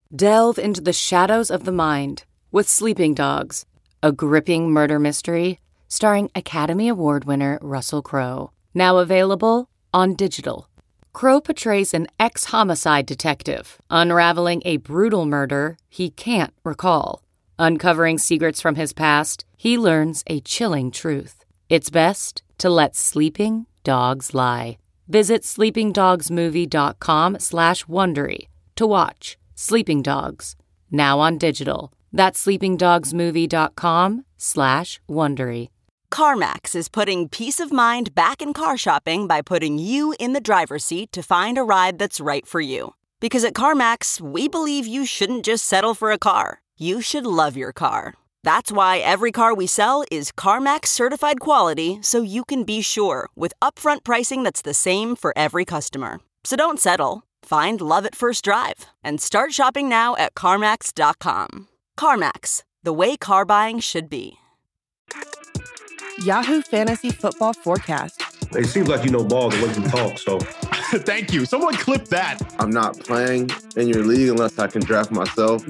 Delve into the shadows of the mind with Sleeping Dogs, a gripping murder mystery starring Academy Award winner Russell Crowe. Now available on digital. Crowe portrays an ex-homicide detective unraveling a brutal murder he can't recall. Uncovering secrets from his past, he learns a chilling truth. It's best to let sleeping dogs lie. Visit sleepingdogsmovie.com/Wondery to watch Sleeping Dogs, now on digital. That's sleepingdogsmovie.com/Wondery. CarMax is putting peace of mind back in car shopping by putting you in the driver's seat to find a ride that's right for you. Because at CarMax, we believe you shouldn't just settle for a car. You should love your car. That's why every car we sell is CarMax certified quality, so you can be sure with upfront pricing that's the same for every customer. So don't settle. Find love at first drive and start shopping now at CarMax.com. CarMax, the way car buying should be. Yahoo Fantasy Football Forecast. It seems like you know ball the way you talk, so. Thank you. Someone clip that. I'm not playing in your league unless I can draft myself.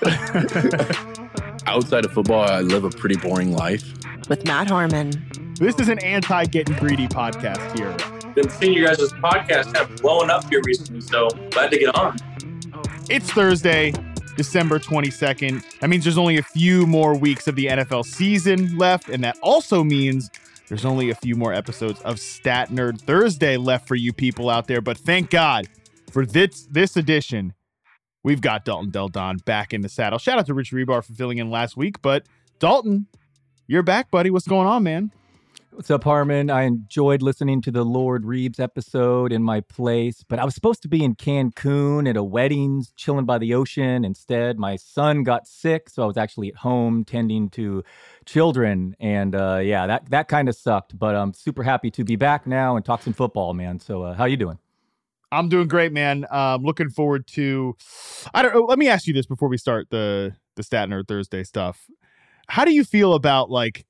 Outside of football, I live a pretty boring life. With Matt Harmon. This is an anti-getting greedy podcast here. Been seeing you guys' podcast kind of blowing up here recently, so glad to get on. It's Thursday, December 22nd. That means there's only a few more weeks of the NFL season left, and that also means there's only a few more episodes of Stat Nerd Thursday left for you people out there. But thank God for this edition, we've got Dalton Del Don back in the saddle. Shout out to Rich Rebar for filling in last week. But Dalton, you're back, buddy. What's going on, man? What's up, Harmon? I enjoyed listening to the Lord Reeves episode in my place, but I was supposed to be in Cancun at a wedding, chilling by the ocean. Instead, my son got sick, so I was actually at home tending to children. And that kind of sucked, but I'm super happy to be back now and talk some football, man. So how you doing? I'm doing great, man. Looking forward to, I don't know. Let me ask you this before we start the Stat Nerd Thursday stuff. How do you feel about like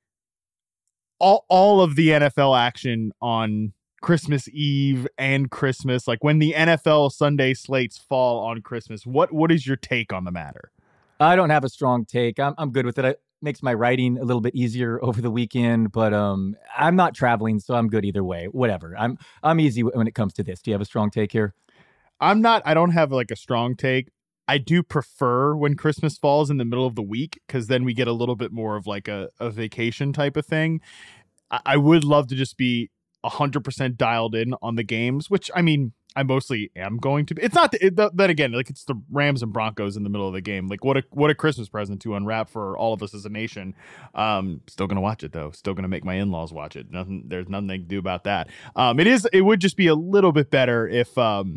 all of the NFL action on Christmas Eve and Christmas? Like when the NFL Sunday slates fall on Christmas, what is your take on the matter? I don't have a strong take. I'm good with it. It makes my writing a little bit easier over the weekend, but I'm not traveling, so I'm good either way. Whatever. I'm easy when it comes to this. Do you have a strong take here? I don't have like a strong take. I do prefer when Christmas falls in the middle of the week because then we get a little bit more of like a vacation type of thing. I would love to just be 100% dialed in on the games, which I mean, I mostly am going to be. It's not then again, like it's the Rams and Broncos in the middle of the game. Like what a Christmas present to unwrap for all of us as a nation. Still gonna watch it though. Still gonna make my in-laws watch it. There's nothing they can do about that. It would just be a little bit better if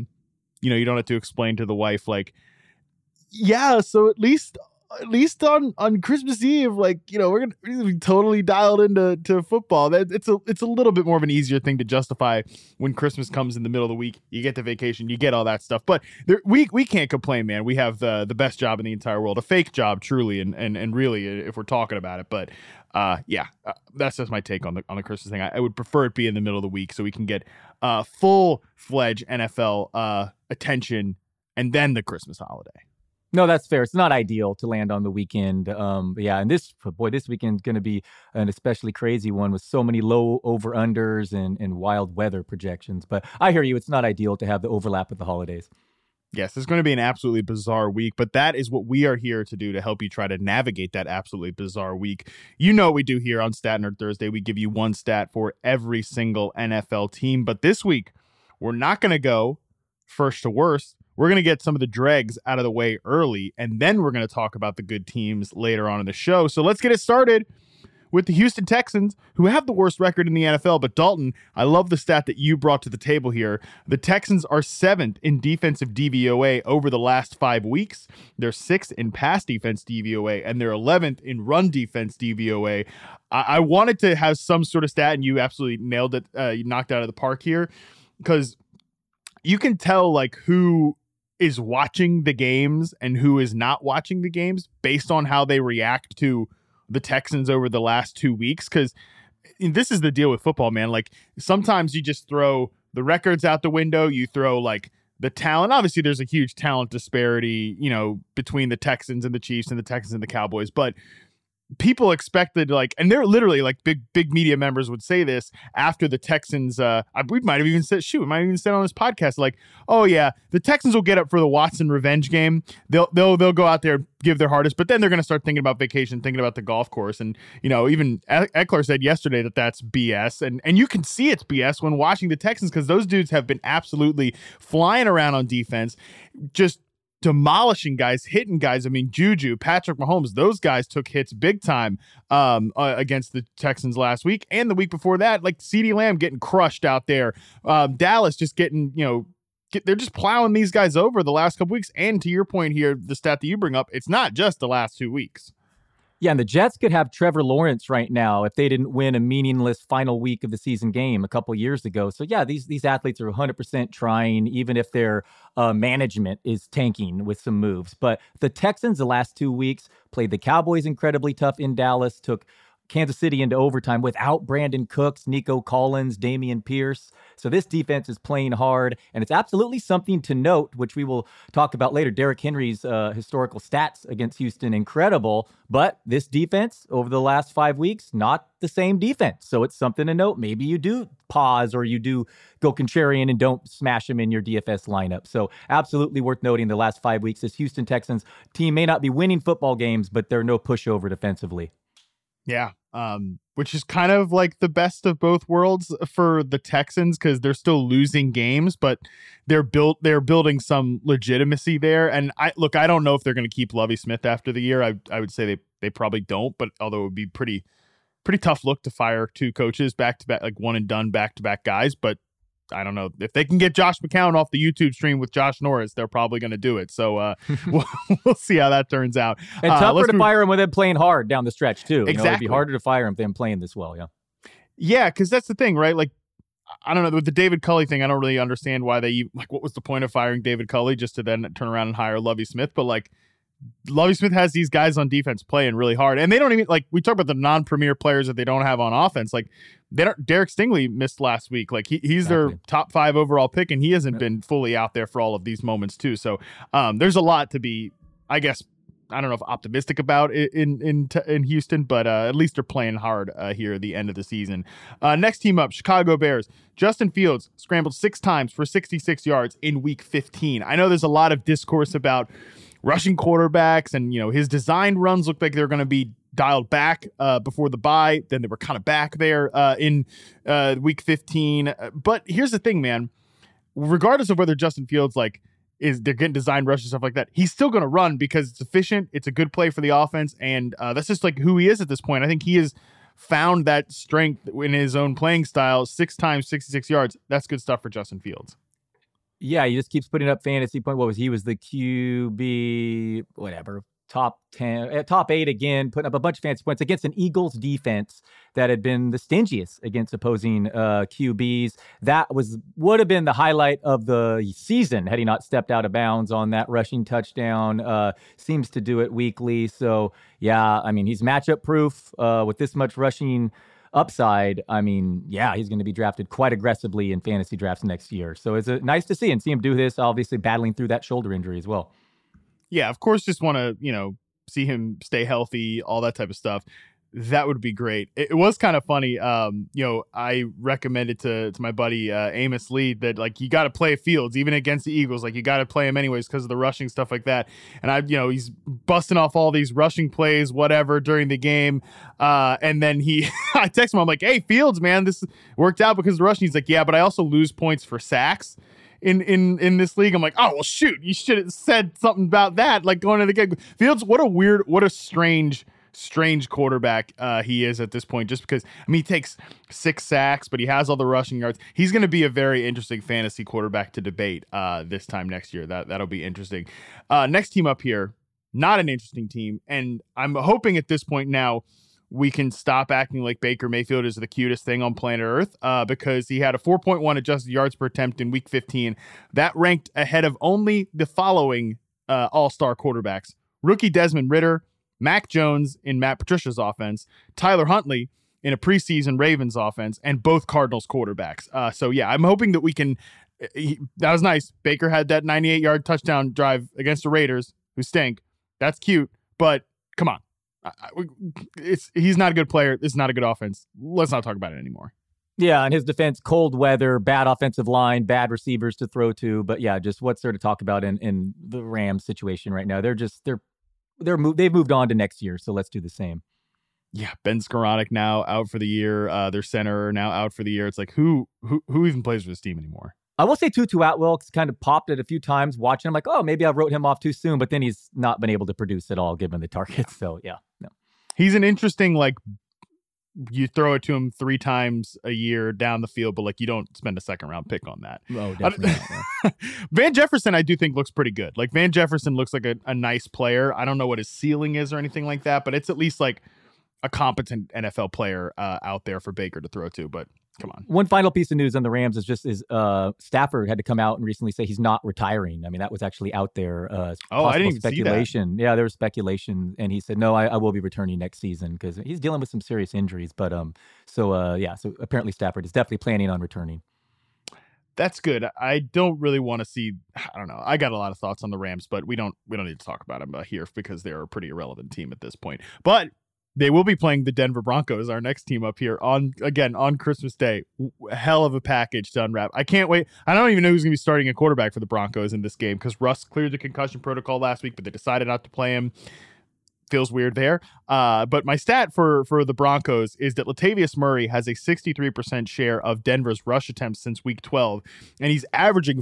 you don't have to explain to the wife like, yeah, so at least on Christmas Eve, like, we're gonna be totally dialed into football. It's a little bit more of an easier thing to justify when Christmas comes in the middle of the week. You get the vacation, you get all that stuff. But we can't complain, man. We have the best job in the entire world, a fake job, truly, and really, if we're talking about it. But that's just my take on the Christmas thing. I would prefer it be in the middle of the week so we can get full-fledged NFL attention and then the Christmas holiday. No, that's fair. It's not ideal to land on the weekend. And this weekend's going to be an especially crazy one with so many low over-unders and wild weather projections. But I hear you. It's not ideal to have the overlap with the holidays. Yes, it's going to be an absolutely bizarre week, but that is what we are here to do to help you try to navigate that absolutely bizarre week. You know what we do here on Stat Nerd Thursday. We give you one stat for every single NFL team. But this week, we're not going to go first to worst. We're going to get some of the dregs out of the way early, and then we're going to talk about the good teams later on in the show. So let's get it started with the Houston Texans, who have the worst record in the NFL. But Dalton, I love the stat that you brought to the table here. The Texans are 7th in defensive DVOA over the last 5 weeks. They're 6th in pass defense DVOA, and they're 11th in run defense DVOA. I wanted to have some sort of stat, and you absolutely nailed it. You knocked it out of the park here, because you can tell like who is watching the games and who is not watching the games based on how they react to the Texans over the last 2 weeks. Because this is the deal with football, man. Like sometimes you just throw the records out the window. You throw like the talent. Obviously, there's a huge talent disparity, between the Texans and the Chiefs and the Texans and the Cowboys, but people expected and they're literally big media members would say this after the Texans. We might have even said on this podcast, oh yeah, the Texans will get up for the Watson revenge game. They'll go out there, give their hardest, but then they're going to start thinking about vacation, thinking about the golf course. And, even Eckler said yesterday that that's BS. And you can see it's BS when watching the Texans, because those dudes have been absolutely flying around on defense, just demolishing guys, hitting guys. I mean, Juju, Patrick Mahomes, those guys took hits big time against the Texans last week. And the week before that, CeeDee Lamb getting crushed out there. Dallas just getting, they're just plowing these guys over the last couple weeks. And to your point here, the stat that you bring up, it's not just the last 2 weeks. Yeah, and the Jets could have Trevor Lawrence right now if they didn't win a meaningless final week of the season game a couple years ago. So yeah, these athletes are 100% trying, even if their management is tanking with some moves. But the Texans the last 2 weeks played the Cowboys incredibly tough in Dallas, took Kansas City into overtime without Brandon Cooks, Nico Collins, Dameon Pierce. So this defense is playing hard, and it's absolutely something to note, which we will talk about later. Derrick Henry's historical stats against Houston, incredible, but this defense over the last 5 weeks, not the same defense. So it's something to note. Maybe you do pause or you do go contrarian and don't smash them in your DFS lineup. So absolutely worth noting the last 5 weeks, this Houston Texans team may not be winning football games, but they're no pushover defensively. Yeah, which is kind of the best of both worlds for the Texans, because they're still losing games, but they're building some legitimacy there. And I don't know if they're going to keep Lovie Smith after the year. I would say they probably don't, but although it would be pretty tough look to fire 2 coaches back to back, one and done back to back guys. But I don't know if they can get Josh McCown off the YouTube stream with Josh Norris, they're probably going to do it. So we'll see how that turns out. And tougher to fire him with them playing hard down the stretch too. Exactly. It'd be harder to fire him than playing this well. Yeah. Yeah. Cause that's the thing, right? I don't know, with the David Culley thing, I don't really understand why they what was the point of firing David Culley just to then turn around and hire Lovie Smith? But Lovie Smith has these guys on defense playing really hard, and they don't even we talk about the non-premier players that they don't have on offense. Derek Stingley missed last week. He's their top 5 overall pick, and he hasn't been fully out there for all of these moments too. So there's a lot to be, I guess, I don't know if optimistic about in Houston, but at least they're playing hard here at the end of the season. Next team up, Chicago Bears. Justin Fields scrambled 6 times for 66 yards in week 15. I know there's a lot of discourse about rushing quarterbacks, and his designed runs looked like they're going to be dialed back before the bye. Then they were kind of back there in week 15. But here's the thing, man. Regardless of whether Justin Fields they're getting designed rushes, stuff like that, he's still going to run because it's efficient. It's a good play for the offense, and that's just who he is at this point. I think he has found that strength in his own playing style. 6 times, 66 yards. That's good stuff for Justin Fields. Yeah, he just keeps putting up fantasy points. He was the QB, top 10, top 8 again, putting up a bunch of fantasy points against an Eagles defense that had been the stingiest against opposing QBs. That would have been the highlight of the season had he not stepped out of bounds on that rushing touchdown. Seems to do it weekly. So yeah, he's matchup proof with this much rushing upside. He's going to be drafted quite aggressively in fantasy drafts next year. So it's nice to see him do this, obviously battling through that shoulder injury as well. Yeah, of course, just want to, see him stay healthy, all that type of stuff. That would be great. It was kind of funny. I recommended to my buddy Amos Lee that you got to play Fields even against the Eagles. You got to play him anyways because of the rushing stuff like that. And he's busting off all these rushing plays, whatever, during the game. And then I text him. I'm like, "Hey, Fields, man, this worked out because of the rushing." He's like, "Yeah, but I also lose points for sacks in this league." I'm like, "Oh well, shoot, you should have said something about that." Going to the game, Fields, what a strange quarterback he is at this point, just because he takes 6 sacks, but he has all the rushing yards. He's going to be a very interesting fantasy quarterback to debate this time next year. That'll be interesting. Next team up here, not an interesting team, and I'm hoping at this point now we can stop acting like Baker Mayfield is the cutest thing on planet Earth because he had a 4.1 adjusted yards per attempt in week 15. That ranked ahead of only the following all-star quarterbacks: rookie Desmond Ridder, Mac Jones in Matt Patricia's offense, Tyler Huntley in a preseason Ravens offense, and both Cardinals quarterbacks. So yeah, I'm hoping that we can That was nice. Baker had that 98-yard touchdown drive against the Raiders, who stink. That's cute, but come on. He's not a good player. This is not a good offense. Let's not talk about it anymore. Yeah, and his defense, cold weather, bad offensive line, bad receivers to throw to. But yeah, just what's there to talk about in the Rams situation right now? They've moved on to next year, so let's do the same. Yeah, Ben Skoranek now out for the year. Their center now out for the year. It's like who even plays for this team anymore? I will say Tutu Atwell's kind of popped it a few times watching. I'm like, oh, maybe I wrote him off too soon, but then he's not been able to produce at all given the targets. So yeah, no. He's an interesting, like, you throw it to him 3 times a year down the field, but like you don't spend a second round pick on that. Oh, definitely not. Van Jefferson, I do think looks pretty good. Like Van Jefferson looks like a nice player. I don't know what his ceiling is or anything like that, but it's at least like a competent NFL player out there for Baker to throw to. But come on. One final piece of news on the Rams is Stafford had to come out and recently say he's not retiring. I mean, that was actually out there. I didn't even speculation. see that. Yeah, there was speculation, and he said, no, I will be returning next season because he's dealing with some serious injuries. But so apparently Stafford is definitely planning on returning. That's good. I don't really want to see. I don't know. I got a lot of thoughts on the Rams, but we don't need to talk about them here because they're a pretty irrelevant team at this point. But they will be playing the Denver Broncos, our next team up here on Christmas Day. Hell of a package to unwrap. I can't wait. I don't even know who's going to be starting a quarterback for the Broncos in this game because Russ cleared the concussion protocol last week, but they decided not to play him. Feels weird there. But my stat for the Broncos is that Latavius Murray has a 63% share of Denver's rush attempts since week 12, and he's averaging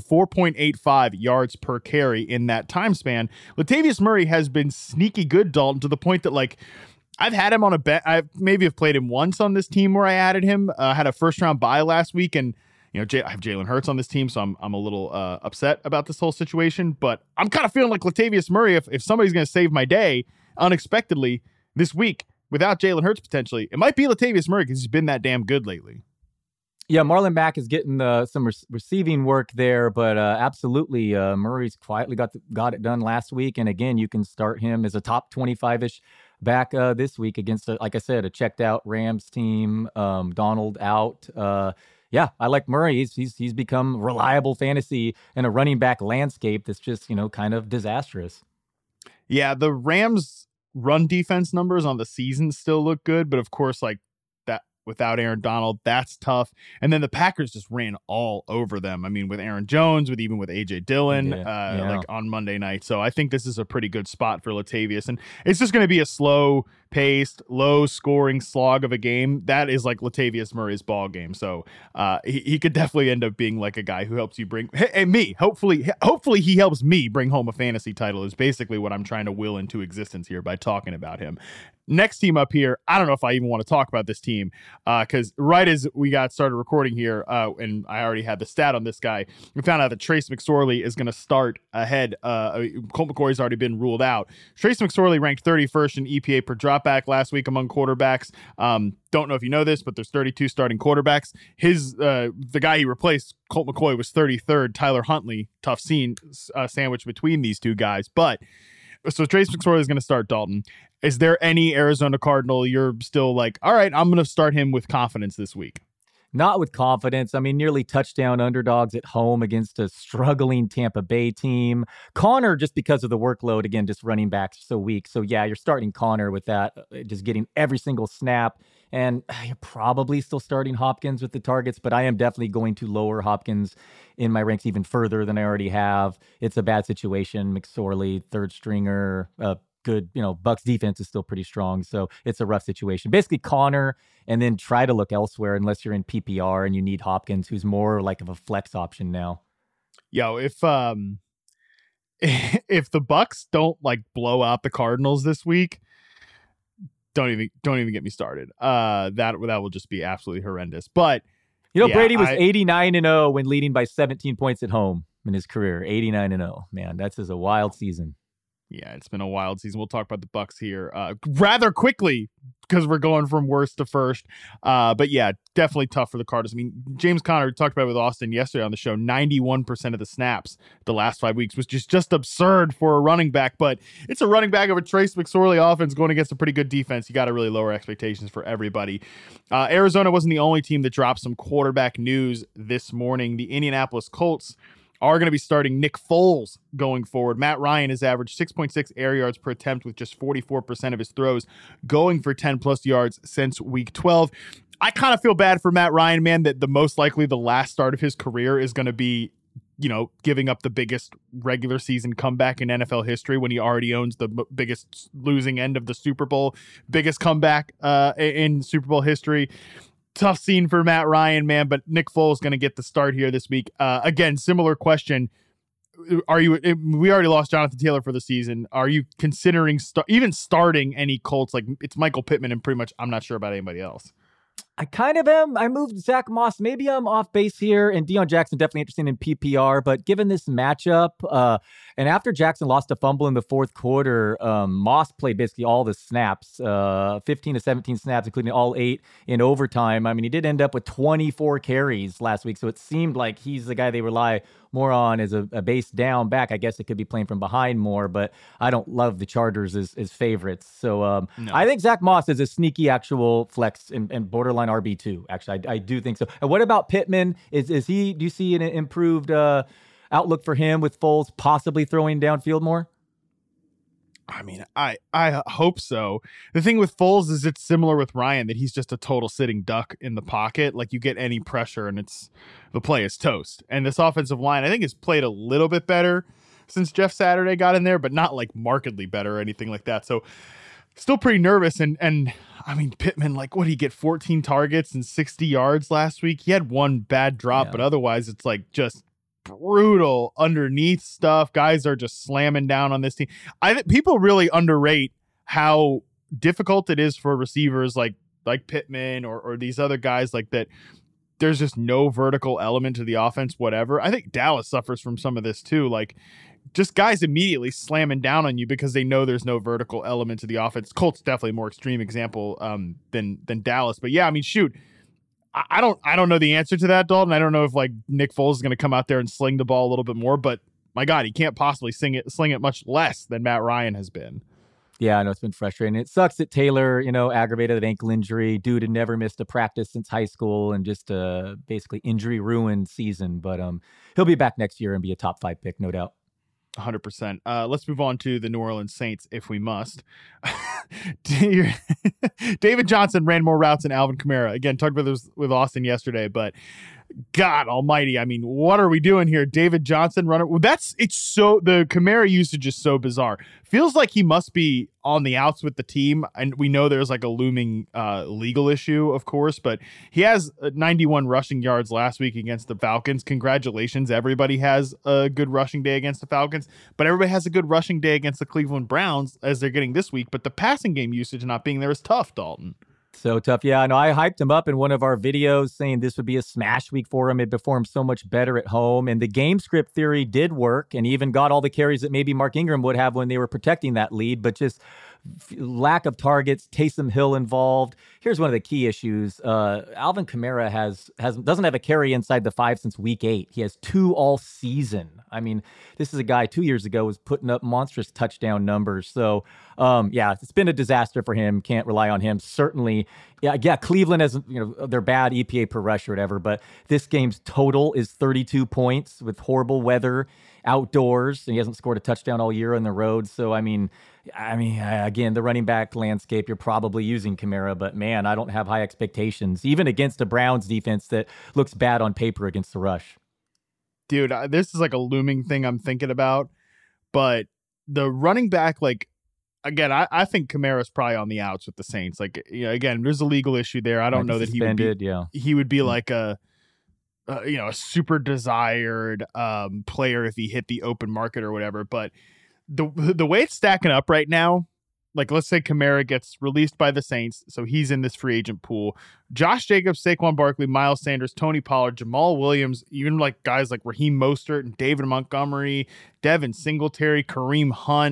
4.85 yards per carry in that time span. Latavius Murray has been sneaky good, Dalton, to the point that like I've had him on a bet. I maybe have played him once on this team where I added him. Had a first round bye last week, and I have Jalen Hurts on this team, so I'm a little upset about this whole situation. But I'm kind of feeling like Latavius Murray. If somebody's going to save my day unexpectedly this week without Jalen Hurts potentially, it might be Latavius Murray because he's been that damn good lately. Yeah, Marlon Mack is getting some receiving work there, but absolutely, Murray's quietly got it done last week, and again, you can start him as a top 25-ish back this week against, like I said, a checked out Rams team. Donald out. Yeah, I like Murray. He's become reliable fantasy in a running back landscape that's just kind of disastrous. Yeah, the Rams' run defense numbers on the season still look good, but of course, like that without Aaron Donald, that's tough. And then the Packers just ran all over them. I mean, with Aaron Jones, with AJ Dillon, like on Monday night. So I think this is a pretty good spot for Latavius, and it's just going to be a slow-paced, low-scoring slog of a game. That is like Latavius Murray's ball game. So he could definitely end up being like a guy who helps you bring me. Hopefully he helps me bring home a fantasy title. Is basically what I'm trying to will into existence here by talking about him. Next team up here, I don't know if I even want to talk about this team because right as we got started recording here, and I already had the stat on this guy, we found out that Trace McSorley is going to start ahead. Colt McCoy's already been ruled out. Trace McSorley ranked 31st in EPA per dropback last week among quarterbacks. Don't know if you know this, but there's 32 starting quarterbacks. The guy he replaced, Colt McCoy, was 33rd. Tyler Huntley, tough scene sandwich between these two guys. So Trace McSorley is going to start, Dalton. Is there any Arizona Cardinal you're still like, all right, I'm going to start him with confidence this week? Not with confidence. I mean, nearly touchdown underdogs at home against a struggling Tampa Bay team. Connor, just because of the workload, again, just running back so weak. So yeah, you're starting Connor with that, just getting every single snap. And you're probably still starting Hopkins with the targets, but I am definitely going to lower Hopkins in my ranks even further than I already have. It's a bad situation. McSorley, third stringer, good, Bucs defense is still pretty strong. So it's a rough situation. Basically Connor, and then try to look elsewhere unless you're in PPR and you need Hopkins, who's more like of a flex option now. Yo, if the Bucs don't like blow out the Cardinals this week, don't even get me started. That will just be absolutely horrendous. But Brady was 89-0 when leading by 17 points at home in his career. 89-0. Man, that's just a wild season. Yeah, it's been a wild season. We'll talk about the Bucs here rather quickly because we're going from worst to first. But yeah, definitely tough for the Cardinals. I mean, James Conner talked about it with Austin yesterday on the show. 91% of the snaps the last 5 weeks was just absurd for a running back. But it's a running back of a Trace McSorley offense going against a pretty good defense. You got to really lower expectations for everybody. Arizona wasn't the only team that dropped some quarterback news this morning. The Indianapolis Colts are going to be starting Nick Foles going forward. Matt Ryan has averaged 6.6 air yards per attempt with just 44% of his throws going for 10-plus yards since week 12. I kind of feel bad for Matt Ryan, man, that the most likely the last start of his career is going to be, giving up the biggest regular season comeback in NFL history when he already owns the biggest losing end of the Super Bowl, biggest comeback in Super Bowl history. Tough scene for Matt Ryan, man, but Nick Foles is going to get the start here this week. Again, similar question. We already lost Jonathan Taylor for the season. Are you considering even starting any Colts? Like, it's Michael Pittman and pretty much I'm not sure about anybody else. I kind of am. I moved Zach Moss. Maybe I'm off base here, and Deion Jackson definitely interesting in PPR. But given this matchup, and after Jackson lost a fumble in the fourth quarter, Moss played basically all the snaps, 15 to 17 snaps, including all 8 in overtime. I mean, he did end up with 24 carries last week, so it seemed like he's the guy they rely more on as a base down back. I guess it could be playing from behind more, but I don't love the Chargers as favorites. So no. I think Zach Moss is a sneaky actual flex and borderline RB2. Actually, I do think so. And what about Pittman? Is he? Do you see an improved outlook for him with Foles possibly throwing downfield more? I mean, I hope so. The thing with Foles is it's similar with Ryan, that he's just a total sitting duck in the pocket. Like, you get any pressure and the play is toast. And this offensive line, I think, has played a little bit better since Jeff Saturday got in there, but not like markedly better or anything like that. So still pretty nervous. And I mean, Pittman, like, what did he get? 14 targets and 60 yards last week. He had one bad drop, but otherwise it's like just brutal underneath stuff. Guys are just slamming down on this team. I think people really underrate how difficult it is for receivers like Pittman or these other guys like that. There's just no vertical element to the offense, whatever. I think Dallas suffers from some of this too. Like, just guys immediately slamming down on you because they know there's no vertical element to the offense. Colts definitely a more extreme example than Dallas. But yeah, I mean, shoot, I don't know the answer to that, Dalton. I don't know if like Nick Foles is going to come out there and sling the ball a little bit more, but my God, he can't possibly sling it much less than Matt Ryan has been. Yeah, I know it's been frustrating. It sucks that Taylor, aggravated an ankle injury. Dude had never missed a practice since high school and just basically injury-ruined season. But he'll be back next year and be a top 5 pick, no doubt. 100%. Let's move on to the New Orleans Saints if we must. David Johnson ran more routes than Alvin Kamara. Again, talked about this with Austin yesterday, but God almighty, I mean, what are we doing here? David Johnson runner. Well, the Kamara usage is so bizarre. Feels like he must be on the outs with the team. And we know there's like a looming legal issue, of course, but he has 91 rushing yards last week against the Falcons. Congratulations. Everybody has a good rushing day against the Falcons, but everybody has a good rushing day against the Cleveland Browns as they're getting this week. But the passing game usage not being there is tough, Dalton. So tough. Yeah, I know. I hyped him up in one of our videos saying this would be a smash week for him. He'd perform so much better at home. And the game script theory did work and even got all the carries that maybe Mark Ingram would have when they were protecting that lead, but just lack of targets, Taysom Hill involved. Here's one of the key issues. Alvin Kamara doesn't have a carry inside the 5 since week 8. He has 2 all season. I mean, this is a guy 2 years ago was putting up monstrous touchdown numbers. So, it's been a disaster for him. Can't rely on him. Certainly, yeah. Cleveland has, their bad EPA per rush or whatever, but this game's total is 32 points with horrible weather outdoors, and he hasn't scored a touchdown all year on the road. So, I mean, again, the running back landscape, you're probably using Kamara, but man, I don't have high expectations, even against a Browns defense that looks bad on paper against the rush. Dude, this is like a looming thing I'm thinking about, but the running back, like, again, I think Kamara's probably on the outs with the Saints. Like, again, there's a legal issue there. I don't know that he would be like a super desired player if he hit the open market or whatever. But the way it's stacking up right now, like, let's say Kamara gets released by the Saints, so he's in this free agent pool. Josh Jacobs, Saquon Barkley, Miles Sanders, Tony Pollard, Jamal Williams, even like guys like Raheem Mostert and David Montgomery, Devin Singletary, Kareem Hunt, like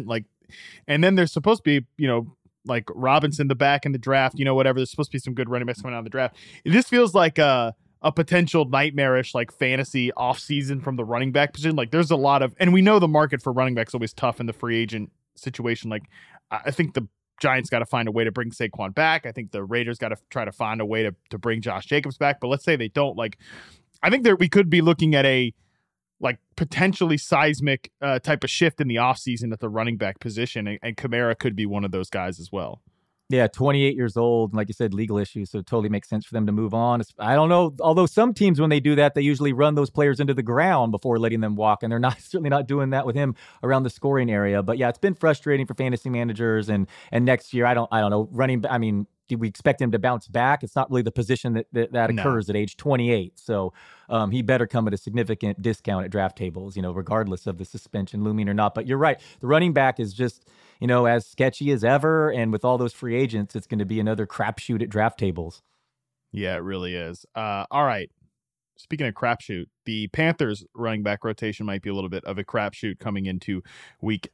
And then there's supposed to be, like Robinson the back in the draft, whatever. There's supposed to be some good running backs coming out of the draft. This feels like a potential nightmarish like fantasy offseason from the running back position. Like there's a lot of, and we know the market for running backs is always tough in the free agent situation. Like I think the Giants got to find a way to bring Saquon back. I think the Raiders got to try to find a way to bring Josh Jacobs back. But let's say they don't. Like, I think that we could be looking at a like potentially seismic type of shift in the offseason at the running back position. And Kamara could be one of those guys as well. Yeah, 28 years old. Like you said, legal issues. So it totally makes sense for them to move on. I don't know. Although some teams, when they do that, they usually run those players into the ground before letting them walk. And they're certainly not doing that with him around the scoring area. But yeah, it's been frustrating for fantasy managers. And next year, I don't know. Do we expect him to bounce back? It's not really the position that occurs at age 28. So he better come at a significant discount at draft tables, regardless of the suspension looming or not. But you're right. The running back is just, as sketchy as ever. And with all those free agents, it's going to be another crapshoot at draft tables. Yeah, it really is. All right. Speaking of crapshoot, the Panthers running back rotation might be a little bit of a crapshoot coming into week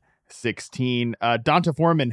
16. D'Onta Foreman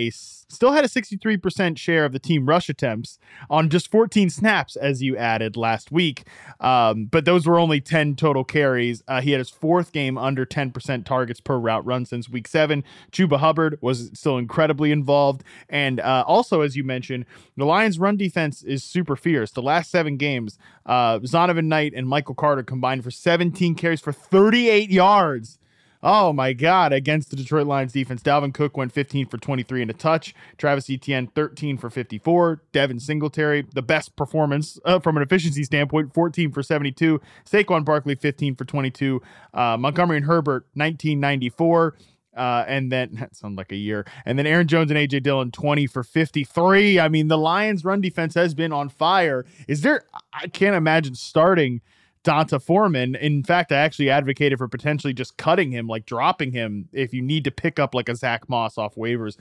still had a 63% share of the team rush attempts on just 14 snaps, as you added last week. But those were only 10 total carries. He had his fourth game under 10% targets per route run since week 7. Chuba Hubbard was still incredibly involved. And also, as you mentioned, the Lions' run defense is super fierce. The last 7 games, Zonovan Knight and Michael Carter combined for 17 carries for 38 yards. Oh, my God. Against the Detroit Lions defense, Dalvin Cook went 15 for 23 and a touch. Travis Etienne, 13 for 54. Devin Singletary, the best performance from an efficiency standpoint, 14 for 72. Saquon Barkley, 15 for 22. Montgomery and Herbert, 1994. And then, that sounds like a year. And then Aaron Jones and A.J. Dillon, 20 for 53. I mean, the Lions' run defense has been on fire. I can't imagine starting D'Onta Foreman. In fact, I actually advocated for potentially just cutting him, like dropping him if you need to pick up like a Zach Moss off waivers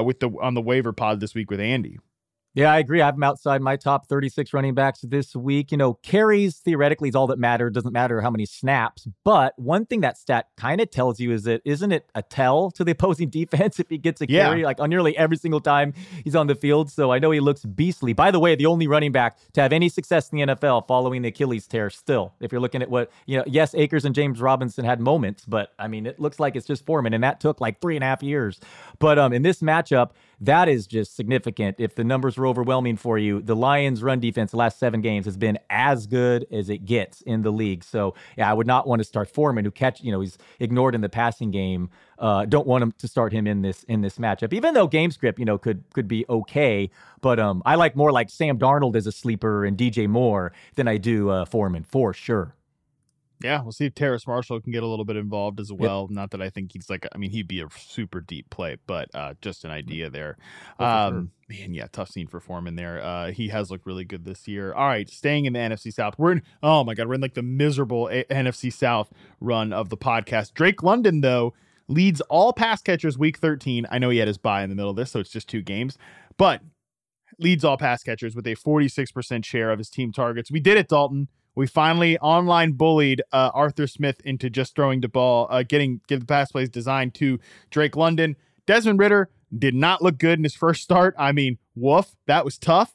on the waiver pod this week with Andy. Yeah, I agree. I have him outside my top 36 running backs this week. Carries theoretically is all that matters. Doesn't matter how many snaps. But one thing that stat kind of tells you is that isn't it a tell to the opposing defense if he gets a carry like on nearly every single time he's on the field? So I know he looks beastly. By the way, the only running back to have any success in the NFL following the Achilles tear still. If you're looking at what, yes, Akers and James Robinson had moments, but I mean, it looks like it's just Foreman, and that took like 3.5 years. But in this matchup, that is just significant. If the numbers were overwhelming for you, the Lions' run defense the last 7 games has been as good as it gets in the league. So, yeah, I would not want to start Foreman, who he's ignored in the passing game. Don't want him to start him in this matchup, even though game script, could be okay. But I like more like Sam Darnold as a sleeper and DJ Moore than I do Foreman for sure. Yeah, we'll see if Terrace Marshall can get a little bit involved as well. Yep. Not that I think he'd be a super deep play, but just an idea there. Sure. Man, yeah, tough scene for Foreman there. He has looked really good this year. All right, staying in the NFC South. We're in like the miserable NFC South run of the podcast. Drake London, though, leads all pass catchers week 13. I know he had his bye in the middle of this, so it's just 2 games, but leads all pass catchers with a 46% share of his team targets. We did it, Dalton. We finally online bullied Arthur Smith into just throwing the ball, give the pass plays designed to Drake London. Desmond Ridder did not look good in his first start. I mean, woof, that was tough.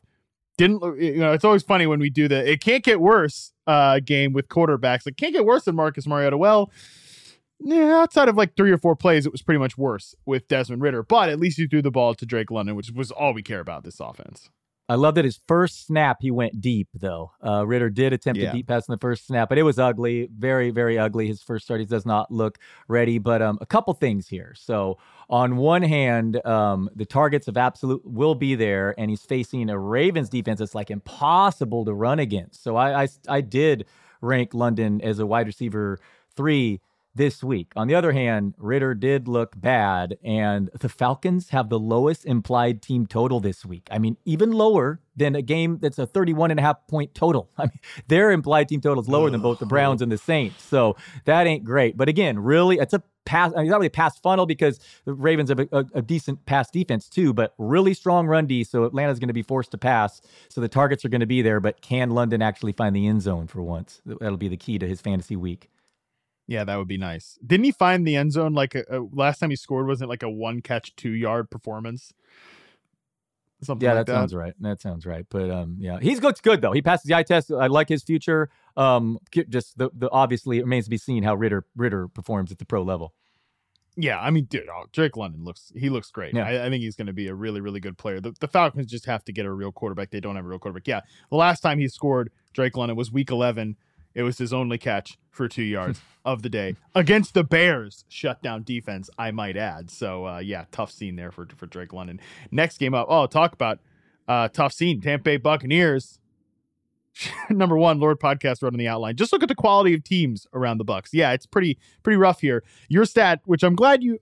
It's always funny when we do the it can't get worse game with quarterbacks. It can't get worse than Marcus Mariota. Well, yeah, outside of like 3 or 4 plays, it was pretty much worse with Desmond Ridder. But at least he threw the ball to Drake London, which was all we care about this offense. I love that his first snap, he went deep, though. Ridder did attempt a deep pass in the first snap, but it was ugly, very, very ugly. His first start, he does not look ready. But a couple things here. So on one hand, the targets of absolute will be there, and he's facing a Ravens defense that's like impossible to run against. So I did rank London as a wide receiver 3 this week. On the other hand, Ridder did look bad, and the Falcons have the lowest implied team total this week. I mean, even lower than a game that's a 31.5 point total. I mean, their implied team total is lower than both the Browns and the Saints. So that ain't great. But again, really, it's a pass. I mean, not really a pass funnel because the Ravens have a decent pass defense too, but really strong run D. So Atlanta's going to be forced to pass. So the targets are going to be there, but can London actually find the end zone for once? That'll be the key to his fantasy week. Yeah, that would be nice. Didn't he find the end zone like last time he scored? Wasn't it like a 1-catch, 2-yard performance? Something like that sounds right. That sounds right. But yeah, he's good though. He passes the eye test. I like his future. Just the obviously it remains to be seen how Ritter performs at the pro level. Yeah, I mean, dude, Drake London looks great. Yeah. I think he's going to be a really, really good player. The Falcons just have to get a real quarterback. They don't have a real quarterback. Yeah, the last time he scored, Drake London, was Week 11. It was his only catch for 2 yards of the day against the Bears shutdown defense, I might add. So, yeah, tough scene there for Drake London. Next game up. Oh, talk about tough scene. Tampa Bay Buccaneers. Number one, Lord Podcast wrote on the outline. Just look at the quality of teams around the Bucs. Yeah, it's pretty rough here. Your stat, which I'm glad you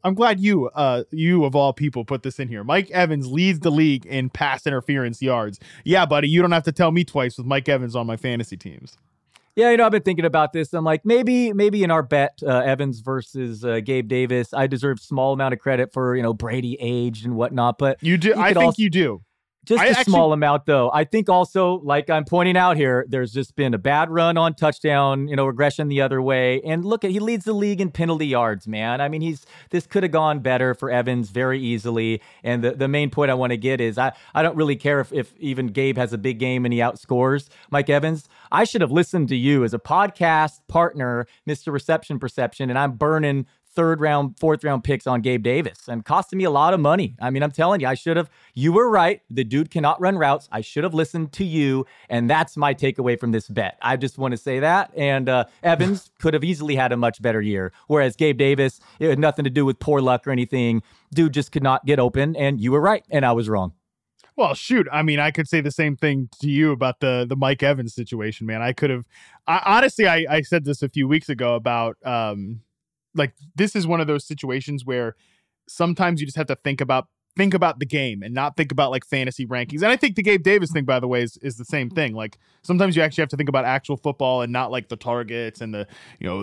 of all people put this in here. Mike Evans leads the league in pass interference yards. Yeah, buddy, you don't have to tell me twice with Mike Evans on my fantasy teams. Yeah, I've been thinking about this. I'm like, maybe in our bet, Evans versus Gabe Davis, I deserve small amount of credit for, Brady aged and whatnot. But you do. I think you do. Just a small amount, though. I think also, like I'm pointing out here, there's just been a bad run on touchdown, regression the other way. And look, he leads the league in penalty yards, man. I mean, this could have gone better for Evans very easily. And the main point I want to get is I don't really care if even Gabe has a big game and he outscores Mike Evans. I should have listened to you as a podcast partner, Mr. Reception Perception, and I'm burning 3rd round, 4th round picks on Gabe Davis and costing me a lot of money. I mean, I'm telling you, you were right. The dude cannot run routes. I should have listened to you. And that's my takeaway from this bet. I just want to say that. And Evans could have easily had a much better year. Whereas Gabe Davis, it had nothing to do with poor luck or anything. Dude just could not get open. And you were right. And I was wrong. Well, shoot. I mean, I could say the same thing to you about the Mike Evans situation, man. Honestly, I said this a few weeks ago about, like, this is one of those situations where sometimes you just have to think about the game and not think about like fantasy rankings. And I think the Gabe Davis thing, by the way, is the same thing. Like sometimes you actually have to think about actual football and not like the targets and the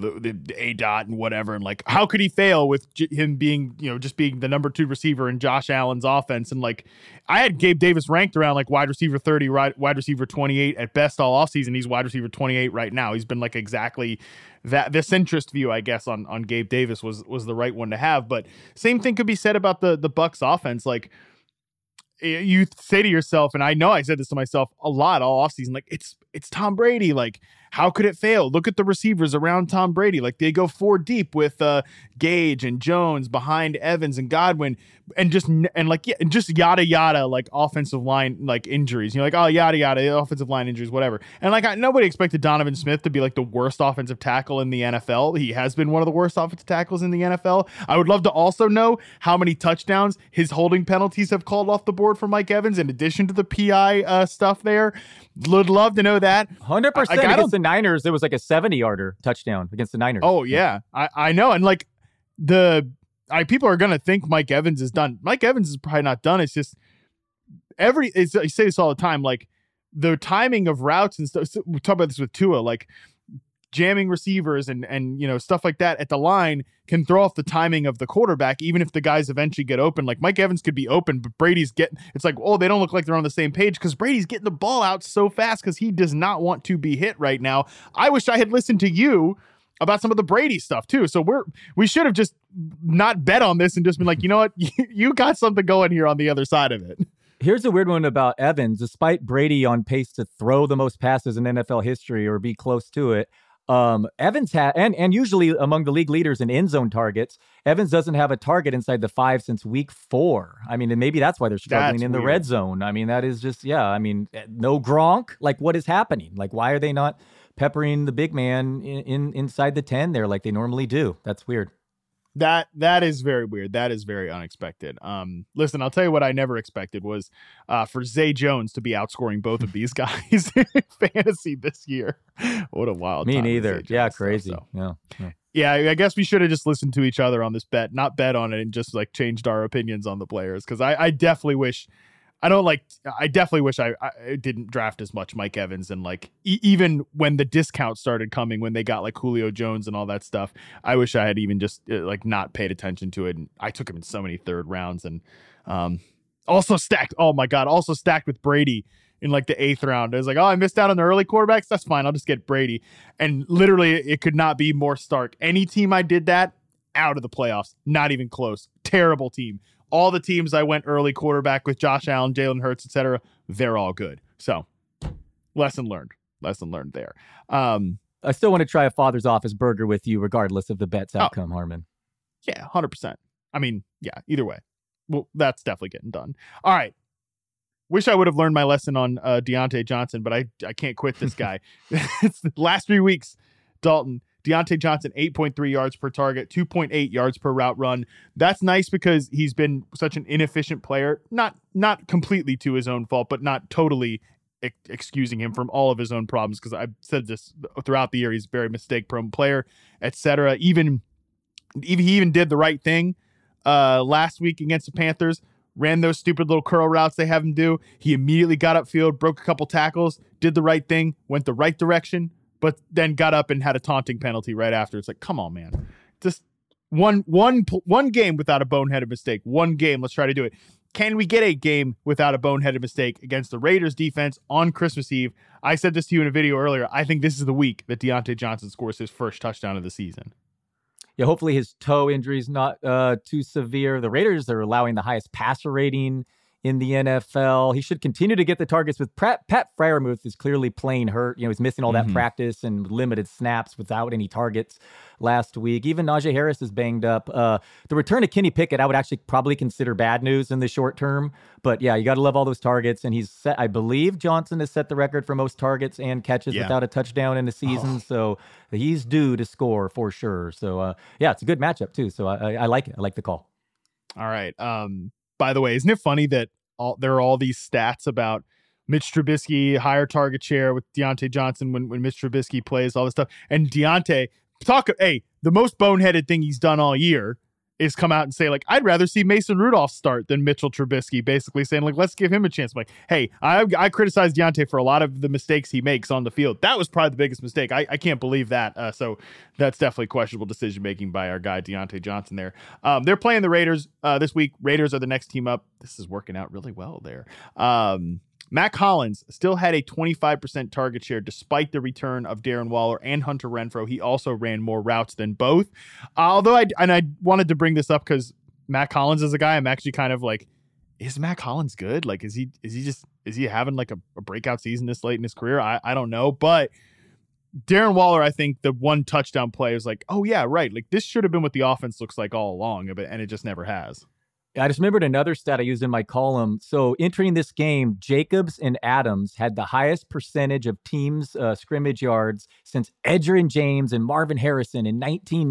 ADOT and whatever. And like, how could he fail with him being, just being the number 2 receiver in Josh Allen's offense? And like, I had Gabe Davis ranked around like wide receiver 30, wide receiver 28 at best all offseason. He's wide receiver 28 right now. He's been like exactly that. This centrist view, I guess, on Gabe Davis was the right one to have. But same thing could be said about the Bucs offense. Like, you say to yourself, and I know I said this to myself a lot all offseason, like it's Tom Brady. Like, how could it fail? Look at the receivers around Tom Brady. Like, they go 4 deep with Gage and Jones behind Evans and Godwin, and just yada yada, like offensive line like injuries. You're like, oh, yada yada, offensive line injuries, whatever. And like, nobody expected Donovan Smith to be like the worst offensive tackle in the NFL. He has been one of the worst offensive tackles in the NFL. I would love to also know how many touchdowns his holding penalties have called off the board for Mike Evans, in addition to the PI stuff there. Would love to know that. 100% against the Niners. There was like a 70-yarder touching against the Niners. Oh yeah, I know. And like people are gonna think Mike Evans is done. Mike Evans is probably not done. It's just I say this all the time. Like the timing of routes and stuff. We talk about this with Tua. Like jamming receivers and stuff like that at the line can throw off the timing of the quarterback, even if the guys eventually get open. Like Mike Evans could be open, but it's like, oh, they don't look like they're on the same page because Brady's getting the ball out so fast because he does not want to be hit right now. I wish I had listened to you about some of the Brady stuff too. So we should have just not bet on this and just been like, you know what, you got something going here on the other side of it. Here's a weird one about Evans. Despite Brady on pace to throw the most passes in NFL history or be close to it, Evans had, and usually among the league leaders in end zone targets, Evans doesn't have a target inside the 5 since week 4. I mean, and maybe that's why they're struggling in the red zone. I mean, that is just, no Gronk. Like, what is happening? Like, why are they not peppering the big man inside the 10 there like they normally do? That's weird. That is very weird. That is very unexpected. Listen, I'll tell you what I never expected was for Zay Jones to be outscoring both of these guys in fantasy this year. What a wild time. Me neither. Yeah, crazy. Stuff, so. Yeah, I guess we should have just listened to each other on this bet, not bet on it and just like changed our opinions on the players. Because I definitely wish I definitely wish I didn't draft as much Mike Evans, and like even when the discount started coming, when they got like Julio Jones and all that stuff, I wish I had even just like not paid attention to it. And I took him in so many third rounds, and Also stacked. Oh my God. Also stacked with Brady in like the 8th round. I was like, oh, I missed out on the early quarterbacks. That's fine. I'll just get Brady. And literally, it could not be more stark. Any team I did that, out of the playoffs. Not even close. Terrible team. All the teams I went early quarterback with Josh Allen, Jalen Hurts, etc., they're all good. So, lesson learned. Lesson learned there. I still want to try a Father's Office burger with you, regardless of the bet's outcome, Harmon. Yeah, 100%. I mean, yeah, either way. Well, that's definitely getting done. All right. Wish I would have learned my lesson on Deontay Johnson, but I can't quit this guy. It's the last 3 weeks, Dalton. Deontay Johnson, 8.3 yards per target, 2.8 yards per route run. That's nice because he's been such an inefficient player. Not completely to his own fault, but not totally excusing him from all of his own problems, because I've said this throughout the year. He's a very mistake-prone player, etc. He even did the right thing last week against the Panthers. Ran those stupid little curl routes they have him do. He immediately got upfield, broke a couple tackles, did the right thing, went the right direction, but then got up and had a taunting penalty right after. It's like, come on, man. Just one game without a boneheaded mistake. One game. Let's try to do it. Can we get a game without a boneheaded mistake against the Raiders defense on Christmas Eve? I said this to you in a video earlier. I think this is the week that Deontay Johnson scores his first touchdown of the season. Yeah, hopefully his toe injury is not too severe. The Raiders are allowing the highest passer rating in the NFL. He should continue to get the targets with Pat Freiermuth is clearly playing hurt. You know, he's missing all that practice and limited snaps without any targets last week. Even Najee Harris is banged up. The return of Kenny Pickett, I would actually probably consider bad news in the short term. But yeah, you got to love all those targets. And he's set, I believe Johnson has set the record for most targets and catches without a touchdown in the season. So he's due to score for sure. So yeah, it's a good matchup too. So I like it. I like the call. All right. By the way, isn't it funny that there are all these stats about Mitch Trubisky, higher target share with Deontay Johnson when Mitch Trubisky plays, all this stuff. And Deontay, the most boneheaded thing he's done all year is come out and say, like, I'd rather see Mason Rudolph start than Mitchell Trubisky, basically saying, like, let's give him a chance. I'm like, hey, I criticize Deontay for a lot of the mistakes he makes on the field. That was probably the biggest mistake. I can't believe that. So that's definitely questionable decision-making by our guy, Deontay Johnson there. They're playing the Raiders this week. Raiders are the next team up. This is working out really well there. Matt Collins still had a 25% target share despite the return of Darren Waller and Hunter Renfrow. He also ran more routes than both. Although I wanted to bring this up because Matt Collins is a guy I'm actually kind of like, is Matt Collins good? Like, is he having like a breakout season this late in his career? I don't know. But Darren Waller, I think the one touchdown play is like, oh yeah, right. Like this should have been what the offense looks like all along, and it just never has. I just remembered another stat I used in my column. So entering this game, Jacobs and Adams had the highest percentage of teams' scrimmage yards since Edgerrin James and Marvin Harrison in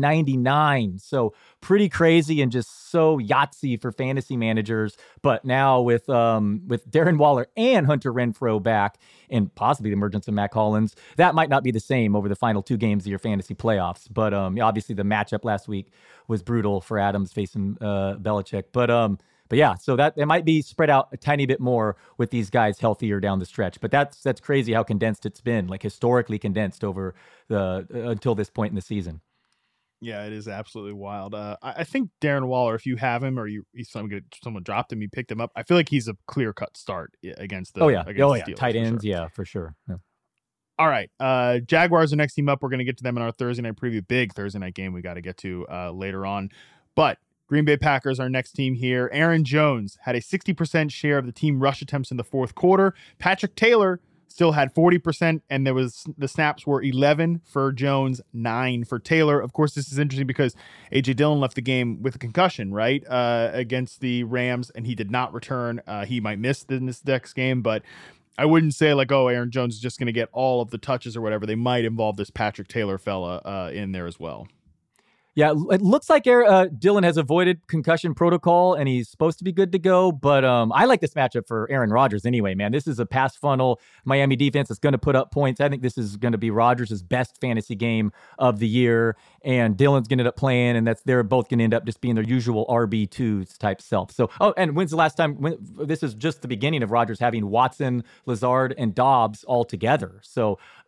1999. So pretty crazy and just so Yahtzee for fantasy managers. But now with Darren Waller and Hunter Renfrow back and possibly the emergence of Matt Collins, that might not be the same over the final 2 games of your fantasy playoffs. But obviously the matchup last week was brutal for Adams facing Belichick. But yeah, so that it might be spread out a tiny bit more with these guys healthier down the stretch. But that's crazy how condensed it's been, like historically condensed over until this point in the season. Yeah, it is absolutely wild. I think Darren Waller, if you have him or someone dropped him, you picked him up, I feel like he's a clear-cut start against the Steelers, tight ends, for sure. Yeah, for sure. Yeah. All right, Jaguars are next team up. We're going to get to them in our Thursday night preview. Big Thursday night game we got to get to later on. But Green Bay Packers are next team here. Aaron Jones had a 60% share of the team rush attempts in the fourth quarter. Patrick Taylor still had 40%, and the snaps were 11 for Jones, 9 for Taylor. Of course, this is interesting because A.J. Dillon left the game with a concussion, right, against the Rams, and he did not return. He might miss this next game, but I wouldn't say like, oh, Aaron Jones is just going to get all of the touches or whatever. They might involve this Patrick Taylor fella in there as well. Yeah, it looks like Dillon has avoided concussion protocol, and he's supposed to be good to go. But I like this matchup for Aaron Rodgers anyway, man. This is a pass funnel Miami defense that's going to put up points. I think this is going to be Rodgers' best fantasy game of the year, and Dillon's going to end up playing, and they're both going to end up just being their usual RB2 type self. So, and when's the last time? This is just the beginning of Rodgers having Watson, Lazard, and Dobbs all together. So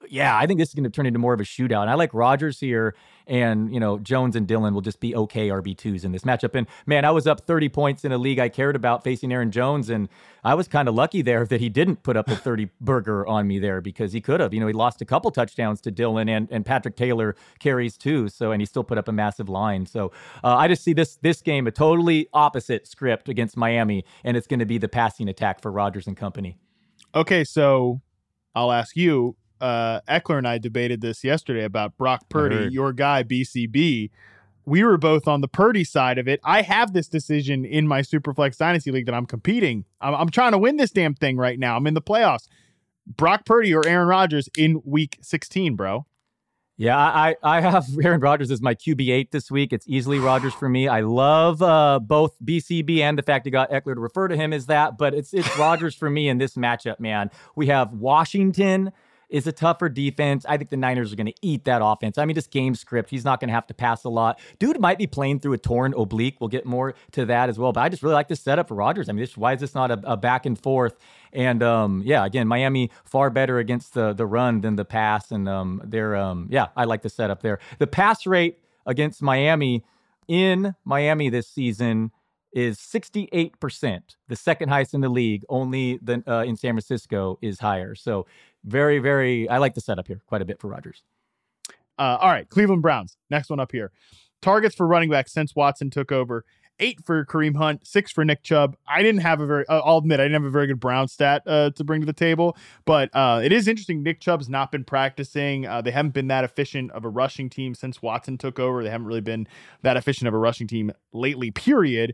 Yeah, I think this is going to turn into more of a shootout. And I like Rodgers here, and, Jones and Dillon will just be okay RB2s in this matchup. And, man, I was up 30 points in a league I cared about facing Aaron Jones, and I was kind of lucky there that he didn't put up a 30-burger on me there because he could have. He lost a couple touchdowns to Dillon, and Patrick Taylor carries too, and he still put up a massive line. So I just see this game a totally opposite script against Miami, and it's going to be the passing attack for Rodgers and company. Okay, so I'll ask you. Eckler and I debated this yesterday about Brock Purdy, your guy, BCB. We were both on the Purdy side of it. I have this decision in my Superflex Dynasty League that I'm competing. I'm trying to win this damn thing right now. I'm in the playoffs. Brock Purdy or Aaron Rodgers in week 16, bro. Yeah, I have Aaron Rodgers as my QB8 this week. It's easily Rodgers for me. I love both BCB and the fact he got Eckler to refer to him as that, but it's Rodgers for me in this matchup, man. We have Washington is a tougher defense. I think the Niners are going to eat that offense. I mean, just game script. He's not going to have to pass a lot. Dude might be playing through a torn oblique. We'll get more to that as well. But I just really like this setup for Rodgers. I mean, why is this not a back and forth? And again, Miami far better against the run than the pass. And I like the setup there. The pass rate against Miami in Miami this season is 68%, the second highest in the league. Only in San Francisco is higher. So very, very, I like the setup here quite a bit for Rodgers. All right, Cleveland Browns. Next one up here. Targets for running back since Watson took over. 8 for Kareem Hunt, 6 for Nick Chubb. I'll admit, I didn't have a very good Brown stat to bring to the table, but it is interesting. Nick Chubb's not been practicing. They haven't been that efficient of a rushing team since Watson took over. They haven't really been that efficient of a rushing team lately, period.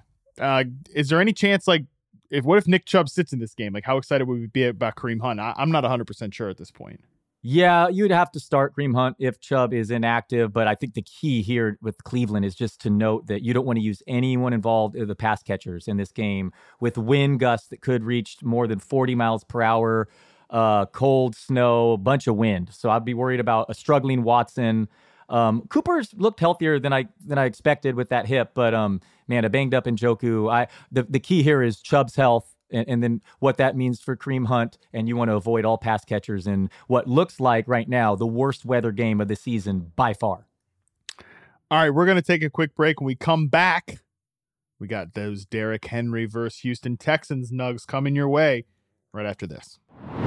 Is there any chance, what if Nick Chubb sits in this game? Like, how excited would we be about Kareem Hunt? I'm not 100% sure at this point. Yeah, you'd have to start Kareem Hunt if Chubb is inactive, but I think the key here with Cleveland is just to note that you don't want to use anyone involved in the pass catchers in this game with wind gusts that could reach more than 40 miles per hour, cold, snow, a bunch of wind. So I'd be worried about a struggling Watson. Cooper's looked healthier than I expected with that hip, but a banged up Njoku. The key here is Chubb's health. And then what that means for Kareem Hunt, and you want to avoid all pass catchers in what looks like right now the worst weather game of the season by far. All right, we're going to take a quick break. When we come back, we got those Derrick Henry versus Houston Texans nugs coming your way right after this.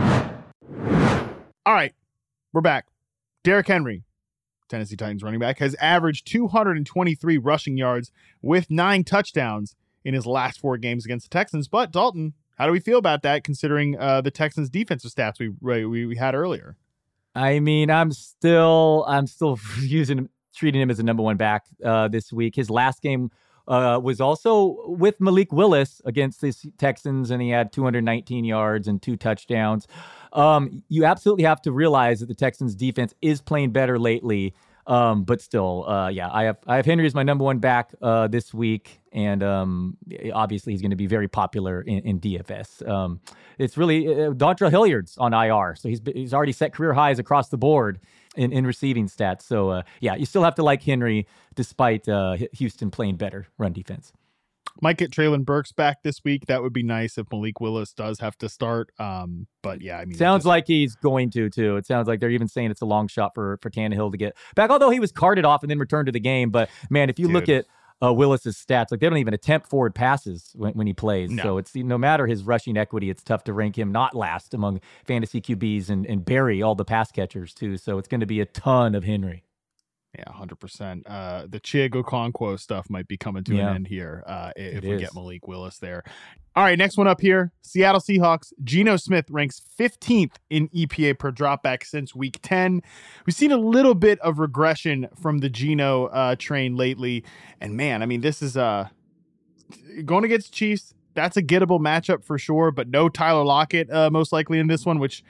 All right, we're back. Derrick Henry, Tennessee Titans running back, has averaged 223 rushing yards with 9 touchdowns in his last 4 games against the Texans. But Dalton, how do we feel about that considering the Texans defensive stats we had earlier? I mean, I'm still treating him as a number 1 back this week. His last game was also with Malik Willis against the Texans, and he had 219 yards and 2 touchdowns. You absolutely have to realize that the Texans defense is playing better lately. But still, I have Henry as my number 1 back this week, and obviously he's going to be very popular in DFS. It's really Dontrell Hilliard's on IR, so he's already set career highs across the board in receiving stats. So you still have to like Henry despite Houston playing better run defense. Might get Treylon Burks back this week. That would be nice if Malik Willis does have to start. But yeah, I mean, sounds like he's going to too. It sounds like they're even saying it's a long shot for Tannehill to get back, although he was carted off and then returned to the game. But man, if you look at Willis's stats, like they don't even attempt forward passes when he plays. No. So it's no matter his rushing equity, it's tough to rank him not last among fantasy QBs and bury all the pass catchers too. So it's going to be a ton of Henry. Yeah, 100%. The Chig Okonkwo stuff might be coming to an end here if we get Malik Willis there. All right, next one up here. Seattle Seahawks. Geno Smith ranks 15th in EPA per dropback since week 10. We've seen a little bit of regression from the Geno train lately. And man, I mean, this is going against Chiefs. That's a gettable matchup for sure, but no Tyler Lockett most likely in this one, which...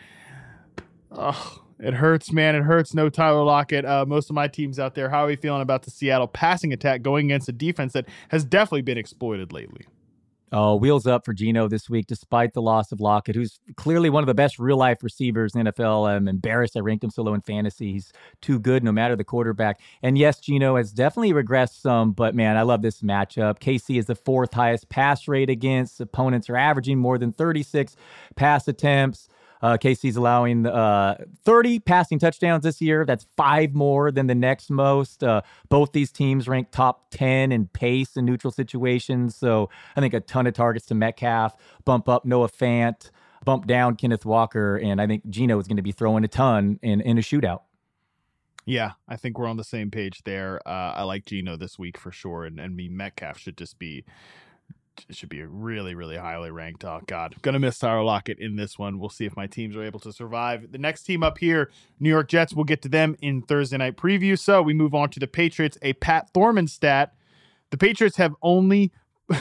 it hurts, man. It hurts. No Tyler Lockett. Most of my teams out there, how are we feeling about the Seattle passing attack going against a defense that has definitely been exploited lately? Oh, wheels up for Geno this week, despite the loss of Lockett, who's clearly one of the best real-life receivers in the NFL. I'm embarrassed I ranked him so low in fantasy. He's too good no matter the quarterback. And yes, Geno has definitely regressed some, but man, I love this matchup. KC is the 4th highest pass rate against. Opponents are averaging more than 36 pass attempts. KC's allowing 30 passing touchdowns this year. That's 5 more than the next most. Both these teams rank top 10 in pace in neutral situations. So I think a ton of targets to Metcalf, bump up Noah Fant, bump down Kenneth Walker, and I think Geno is going to be throwing a ton in a shootout. Yeah, I think we're on the same page there. I like Geno this week for sure, and Metcalf should be a really, really highly ranked. Oh, God. Gonna miss Tyler Lockett in this one. We'll see if my teams are able to survive. The next team up here, New York Jets, we'll get to them in Thursday night preview. So we move on to the Patriots, a Pat Thorman stat. The Patriots have only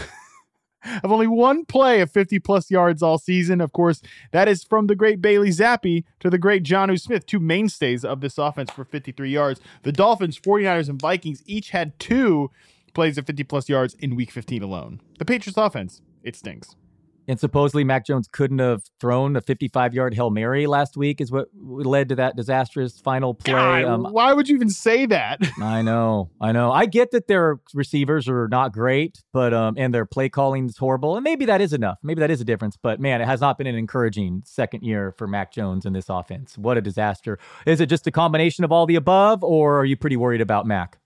one play of 50-plus yards all season. Of course, that is from the great Bailey Zappi to the great Jonnu Smith, 2 mainstays of this offense for 53 yards. The Dolphins, 49ers, and Vikings each had 2 plays of 50-plus yards in Week 15 alone. The Patriots offense, it stinks. And supposedly Mac Jones couldn't have thrown a 55-yard Hail Mary last week is what led to that disastrous final play. God, why would you even say that? I know. I get that their receivers are not great, but and their play calling is horrible. And maybe that is enough. Maybe that is a difference. But, man, it has not been an encouraging second year for Mac Jones in this offense. What a disaster. Is it just a combination of all the above, or are you pretty worried about Mac?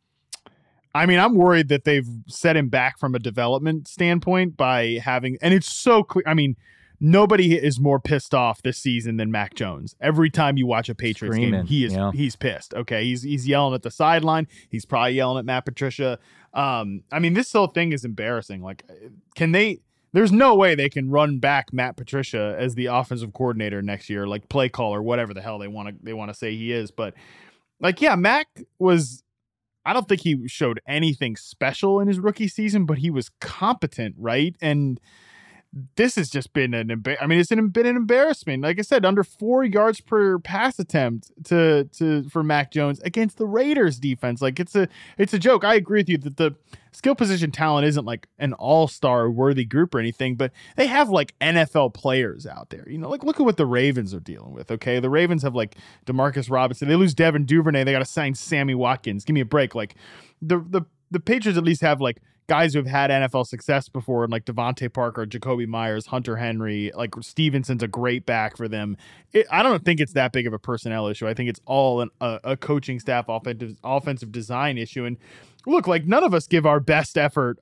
I mean, I'm worried that they've set him back from a development standpoint by having, and it's so clear. I mean, nobody is more pissed off this season than Mac Jones. Every time you watch a Patriots game, he's pissed. Okay, he's yelling at the sideline. He's probably yelling at Matt Patricia. I mean, this whole thing is embarrassing. Like, there's no way they can run back Matt Patricia as the offensive coordinator next year, like play caller, whatever the hell they want to say he is. But like, yeah, Mac was. I don't think he showed anything special in his rookie season, but he was competent, right? And this has just been it's been an embarrassment. Like I said, under 4 yards per pass attempt for Mac Jones against the Raiders defense. Like it's a joke. I agree with you that the skill position talent isn't like an all-star worthy group or anything, but they have like NFL players out there. You know, like look at what the Ravens are dealing with. Okay, the Ravens have like Demarcus Robinson. They lose Devin Duvernay. They got to sign Sammy Watkins. Give me a break. Like the Patriots at least have like guys who have had NFL success before, like Devontae Parker, Jacoby Myers, Hunter Henry, like Stevenson's a great back for them. I don't think it's that big of a personnel issue. I think it's all a coaching staff, offensive design issue. And look, like none of us give our best effort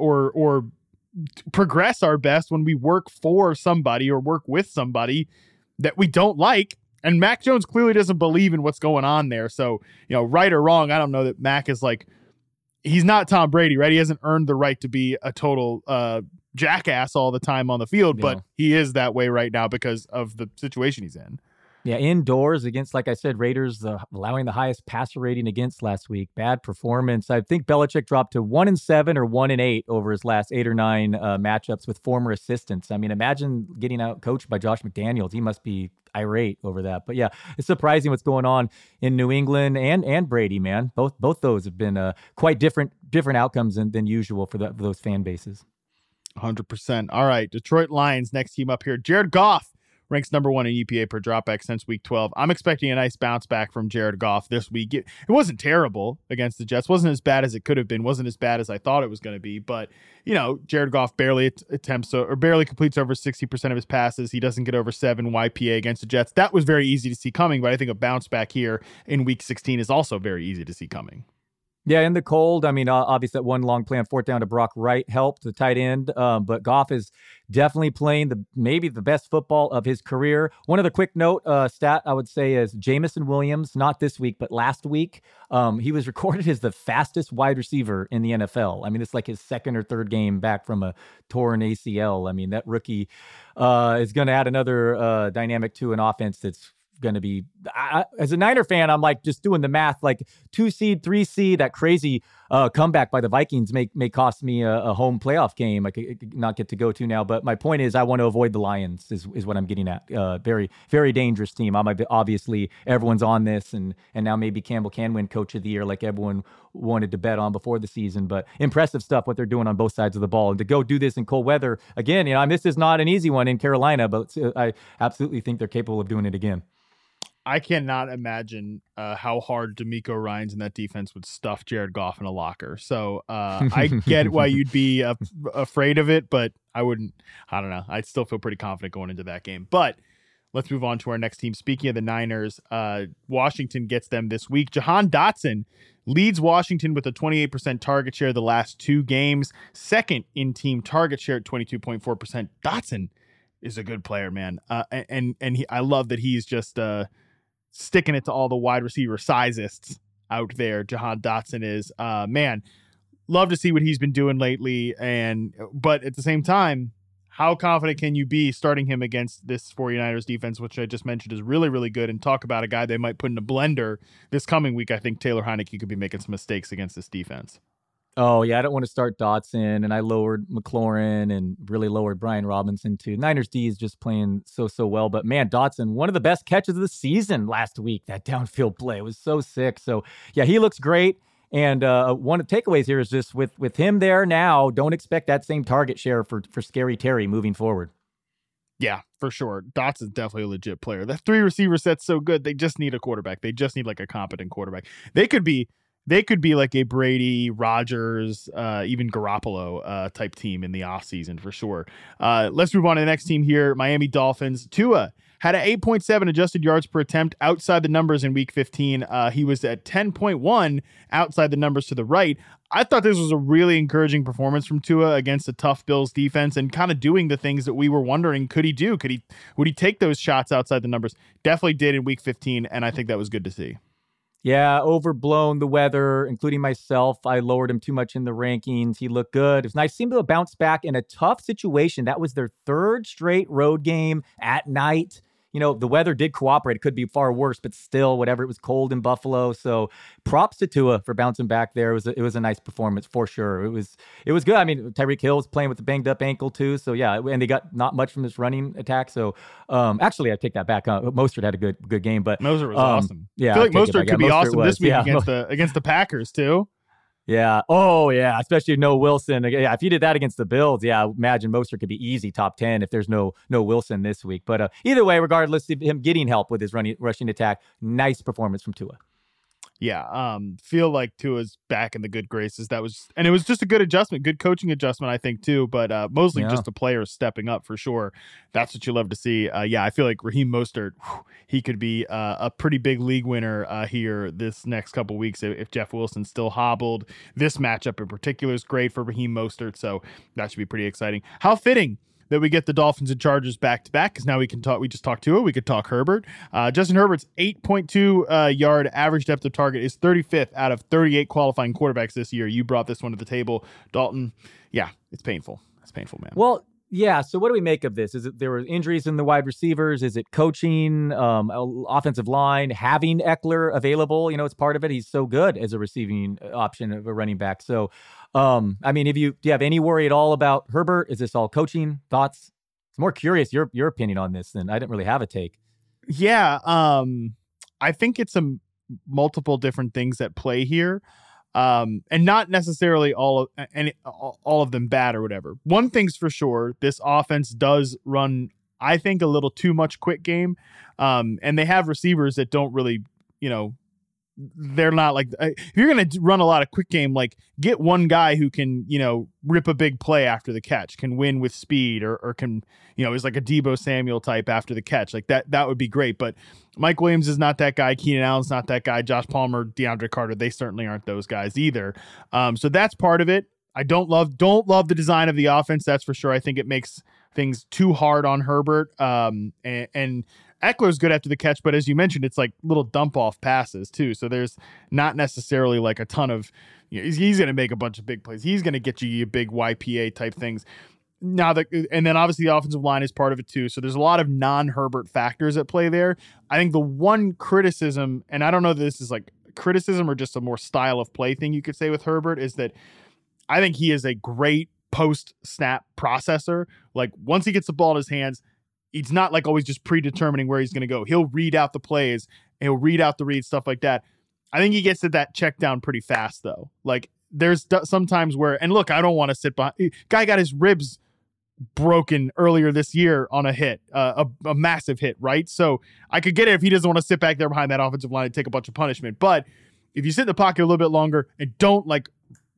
or progress our best when we work for somebody or work with somebody that we don't like. And Mac Jones clearly doesn't believe in what's going on there. So, you know, right or wrong, I don't know that Mac is like, he's not Tom Brady, right? He hasn't earned the right to be a total jackass all the time on the field, but he is that way right now because of the situation he's in. Yeah, indoors against, like I said, Raiders, allowing the highest passer rating against last week. Bad performance. I think Belichick dropped to 1-7 or 1-8 over his last 8 or 9 matchups with former assistants. I mean, imagine getting out coached by Josh McDaniels. He must be irate over that. But yeah, it's surprising what's going on in New England and Brady, man. Both those have been quite different outcomes than usual for those fan bases. 100%. All right, Detroit Lions, next team up here. Jared Goff ranks number 1 in EPA per dropback since week 12. I'm expecting a nice bounce back from Jared Goff this week. It wasn't terrible against the Jets. Wasn't as bad as it could have been. Wasn't as bad as I thought it was going to be. But, you know, Jared Goff barely completes over 60% of his passes. He doesn't get over 7 YPA against the Jets. That was very easy to see coming, but I think a bounce back here in week 16 is also very easy to see coming. Yeah, in the cold, I mean, obviously that one long play on 4th down to Brock Wright helped, the tight end, but Goff is definitely playing maybe the best football of his career. One other quick note, stat I would say is Jameson Williams, not this week, but last week, he was recorded as the fastest wide receiver in the NFL. I mean, it's like his 2nd or 3rd game back from a torn ACL. I mean, that rookie is going to add another dynamic to an offense that's going to be, as a Niner fan, I'm like just doing the math, like 2 seed, 3 seed, that crazy comeback by the Vikings may cost me a home playoff game I could not get to go to now. But my point is I want to avoid the Lions is what I'm getting at. Very, very dangerous team. Obviously everyone's on this and now maybe Campbell can win coach of the year like everyone wanted to bet on before the season, but impressive stuff what they're doing on both sides of the ball. And to go do this in cold weather again, you know, this is not an easy one in Carolina, but I absolutely think they're capable of doing it again. I cannot imagine how hard DeMeco Ryans in that defense would stuff Jared Goff in a locker. So I get why you'd be afraid of it, but I wouldn't. I don't know. I'd still feel pretty confident going into that game. But let's move on to our next team. Speaking of the Niners, Washington gets them this week. Jahan Dotson leads Washington with a 28% target share the last 2 games, second in team target share at 22.4%. Dotson is a good player, man. I love that he's just sticking it to all the wide receiver sizists out there. Jahan Dotson is, man, love to see what he's been doing lately. But at the same time, how confident can you be starting him against this 49ers defense, which I just mentioned is really, really good, and talk about a guy they might put in a blender this coming week. I think Taylor Heineke could be making some mistakes against this defense. Oh, yeah, I don't want to start Dotson, and I lowered McLaurin and really lowered Brian Robinson too. Niners D is just playing so well, but man, Dotson, one of the best catches of the season last week. That downfield play was so sick. So yeah, he looks great. And one of the takeaways here is just with him there now, don't expect that same target share for Scary Terry moving forward. Yeah, for sure. Dotson's definitely a legit player. That 3 receiver set's so good. They just need a quarterback. They just need like a competent quarterback. They could be like a Brady, Rodgers, even Garoppolo type team in the offseason for sure. Let's move on to the next team here. Miami Dolphins. Tua had an 8.7 adjusted yards per attempt outside the numbers in week 15. He was at 10.1 outside the numbers to the right. I thought this was a really encouraging performance from Tua against a tough Bills defense and kind of doing the things that we were wondering, could he do? Would he take those shots outside the numbers? Definitely did in week 15, and I think that was good to see. Yeah, overblown the weather, including myself. I lowered him too much in the rankings. He looked good. It was nice to see him bounce back in a tough situation. That was their 3rd straight road game at night. You know, the weather did cooperate. It could be far worse, but still, whatever, it was cold in Buffalo. So props to Tua for bouncing back there. It was a nice performance for sure. It was good. I mean, Tyreek Hill was playing with a banged up ankle too. So yeah, and they got not much from this running attack. So actually, I take that back. Mostert had a good game, but Mostert was awesome. Yeah, I feel like Mostert could be awesome this week against the Packers too. Yeah. Oh, yeah. Especially no Wilson. Yeah. If you did that against the Bills, yeah, imagine Mostert could be easy top 10 if there's no Wilson this week. But either way, regardless of him getting help with his rushing attack, nice performance from Tua. Yeah, feel like Tua's back in the good graces. And it was just a good adjustment, good coaching adjustment, I think, too. But mostly just the players stepping up for sure. That's what you love to see. Yeah, I feel like Raheem Mostert, he could be a pretty big league winner here this next couple weeks if Jeff Wilson's still hobbled. This matchup in particular is great for Raheem Mostert, so that should be pretty exciting. How fitting that we get the Dolphins and Chargers back to back, because now we just talked Tua, we could talk Herbert. Justin Herbert's 8.2 yard average depth of target is 35th out of 38 qualifying quarterbacks this year. You brought this one to the table, Dalton. Yeah, it's painful. It's painful, man. Well, yeah. So what do we make of this? Is it there were injuries in the wide receivers? Is it coaching, offensive line, having Eckler available? You know, it's part of it. He's so good as a receiving option of a running back. So, I mean, do you have any worry at all about Herbert? Is this all coaching? Thoughts? I'm more curious your opinion on this than I didn't really have a take. Yeah, I think it's multiple different things at play here. And not necessarily all of them bad or whatever. One thing's for sure, this offense does run, I think, a little too much quick game. And they have receivers that don't really, they're not like, if you're going to run a lot of quick game, like get one guy who can, rip a big play after the catch, can win with speed or can, is like a Deebo Samuel type after the catch. Like that would be great. But Mike Williams is not that guy. Keenan Allen's not that guy. Josh Palmer, DeAndre Carter, they certainly aren't those guys either. So that's part of it. I don't love the design of the offense. That's for sure. I think it makes things too hard on Herbert. And Eckler's good after the catch, but as you mentioned, it's like little dump off passes too. So there's not necessarily like a ton of, he's going to make a bunch of big plays. He's going to get you your big YPA type things. Now and then obviously the offensive line is part of it too. So there's a lot of non-Herbert factors at play there. I think the one criticism, and I don't know if this is like criticism or just a more style of play thing you could say with Herbert, is that I think he is a great post-snap processor. Like once he gets the ball in his hands, he's not like always just predetermining where he's going to go. He'll read out the plays, he'll read out the reads, stuff like that. I think he gets to that check down pretty fast though. Like there's sometimes where, and look, I don't want to sit behind. Guy got his ribs broken earlier this year on a hit, a massive hit, right? So I could get it if he doesn't want to sit back there behind that offensive line and take a bunch of punishment. But if you sit in the pocket a little bit longer and don't like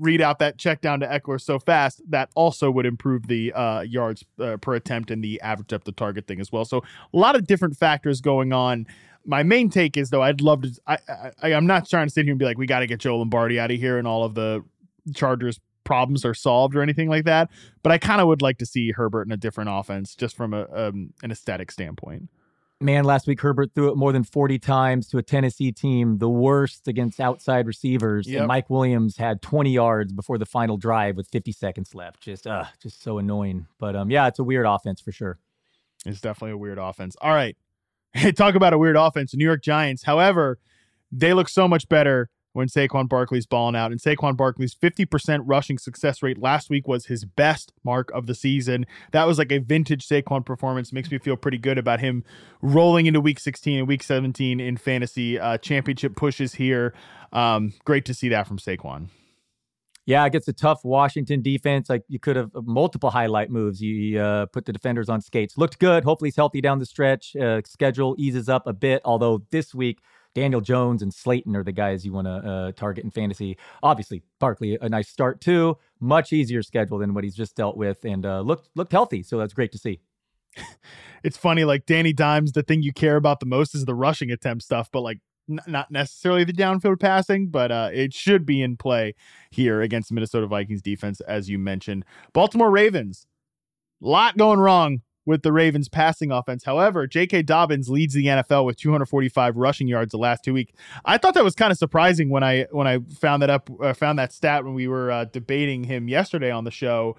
read out that check down to Eckler so fast, that also would improve the yards per attempt and the average depth of target thing as well. So a lot of different factors going on. My main take is, though, I'd love to. I'm not trying to sit here and be like, we got to get Joe Lombardi out of here and all of the Chargers problems are solved or anything like that. But I kind of would like to see Herbert in a different offense, just from an aesthetic standpoint. Man, last week Herbert threw it more than 40 times to a Tennessee team, the worst against outside receivers. Yep. And Mike Williams had 20 yards before the final drive with 50 seconds left. Just so annoying. But yeah, it's a weird offense for sure. It's definitely a weird offense. All right. Talk about a weird offense. The New York Giants, however, they look so much better when Saquon Barkley's balling out. And Saquon Barkley's 50% rushing success rate last week was his best mark of the season. That was like a vintage Saquon performance. Makes me feel pretty good about him rolling into week 16 and week 17 in fantasy championship pushes here. Great to see that from Saquon. Yeah, against a tough Washington defense, like you could have multiple highlight moves. You put the defenders on skates. Looked good. Hopefully he's healthy down the stretch. Schedule eases up a bit, although this week Daniel Jones and Slayton are the guys you want to target in fantasy. Obviously, Barkley, a nice start too. Much easier schedule than what he's just dealt with, and looked healthy, so that's great to see. It's funny, like Danny Dimes, the thing you care about the most is the rushing attempt stuff, but like not necessarily the downfield passing, but it should be in play here against the Minnesota Vikings defense, as you mentioned. Baltimore Ravens, a lot going wrong with the Ravens passing offense. However, J.K. Dobbins leads the NFL with 245 rushing yards the last 2 weeks. I thought that was kind of surprising when I found that stat when we were debating him yesterday on the show.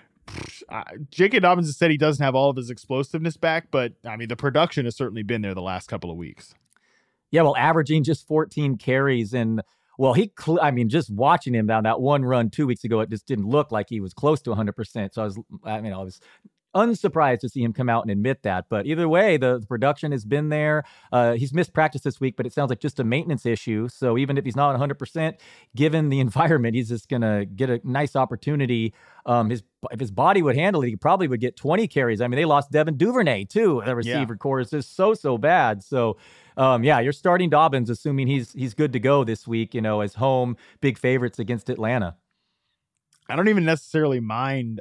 J.K. Dobbins has said he doesn't have all of his explosiveness back, but I mean, the production has certainly been there the last couple of weeks. Yeah, well, averaging just 14 carries. And, well, just watching him down that one run 2 weeks ago, it just didn't look like he was close to 100%. So I was unsurprised to see him come out and admit that. But either way, the production has been there. He's missed practice this week, but it sounds like just a maintenance issue. So even if he's not 100%, given the environment, he's just going to get a nice opportunity. If his body would handle it, he probably would get 20 carries. I mean, they lost Devin Duvernay, too. The receiver core is just so bad. So, you're starting Dobbins, assuming he's good to go this week, as home big favorites against Atlanta. I don't even necessarily mind.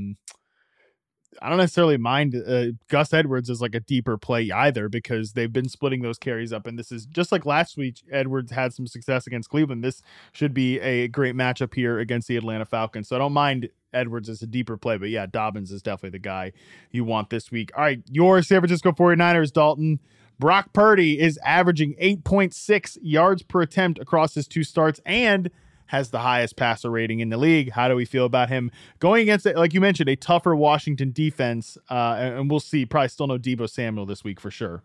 Gus Edwards as like a deeper play either, because they've been splitting those carries up. And this is just like last week, Edwards had some success against Cleveland. This should be a great matchup here against the Atlanta Falcons. So I don't mind Edwards as a deeper play, but yeah, Dobbins is definitely the guy you want this week. All right, your San Francisco 49ers, Dalton. Brock Purdy is averaging 8.6 yards per attempt across his 2 starts and has the highest passer rating in the league. How do we feel about him going against, like you mentioned, a tougher Washington defense? And we'll see. Probably still no Deebo Samuel this week for sure.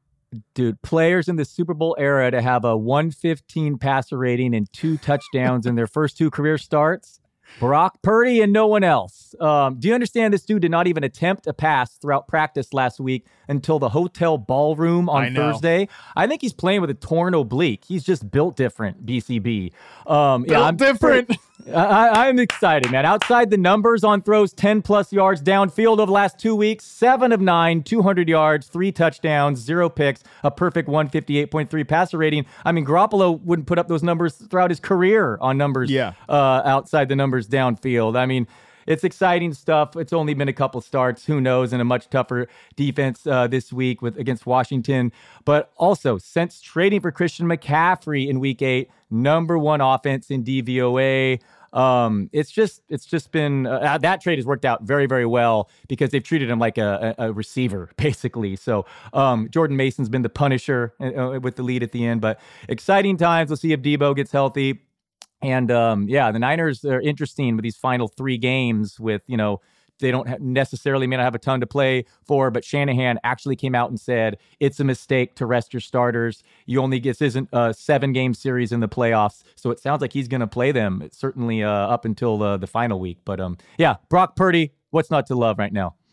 Dude, players in the Super Bowl era to have a 115 passer rating and 2 touchdowns in their first 2 career starts. Brock Purdy and no one else. Do you understand this dude did not even attempt a pass throughout practice last week until the hotel ballroom on Thursday? I think he's playing with a torn oblique. He's just built different, BCB. I'm different. I'm excited, man. Outside the numbers on throws, 10-plus yards downfield over the last 2 weeks, 7 of 9, 200 yards, 3 touchdowns, 0 picks, a perfect 158.3 passer rating. I mean, Garoppolo wouldn't put up those numbers throughout his career on numbers outside the numbers downfield. I mean, it's exciting stuff. It's only been a couple starts. Who knows? In a much tougher defense this week against Washington. But also, since trading for Christian McCaffrey in Week 8, #1 offense in DVOA. It's just been that trade has worked out very, very well because they've treated him like a receiver, basically. So Jordan Mason's been the punisher with the lead at the end. But exciting times. We'll see if Deebo gets healthy. And the Niners are interesting with these final 3 games with, they don't necessarily may not have a ton to play for, but Shanahan actually came out and said, it's a mistake to rest your starters. This isn't a 7-game series in the playoffs. So it sounds like he's going to play them certainly up until the final week. But Brock Purdy, what's not to love right now?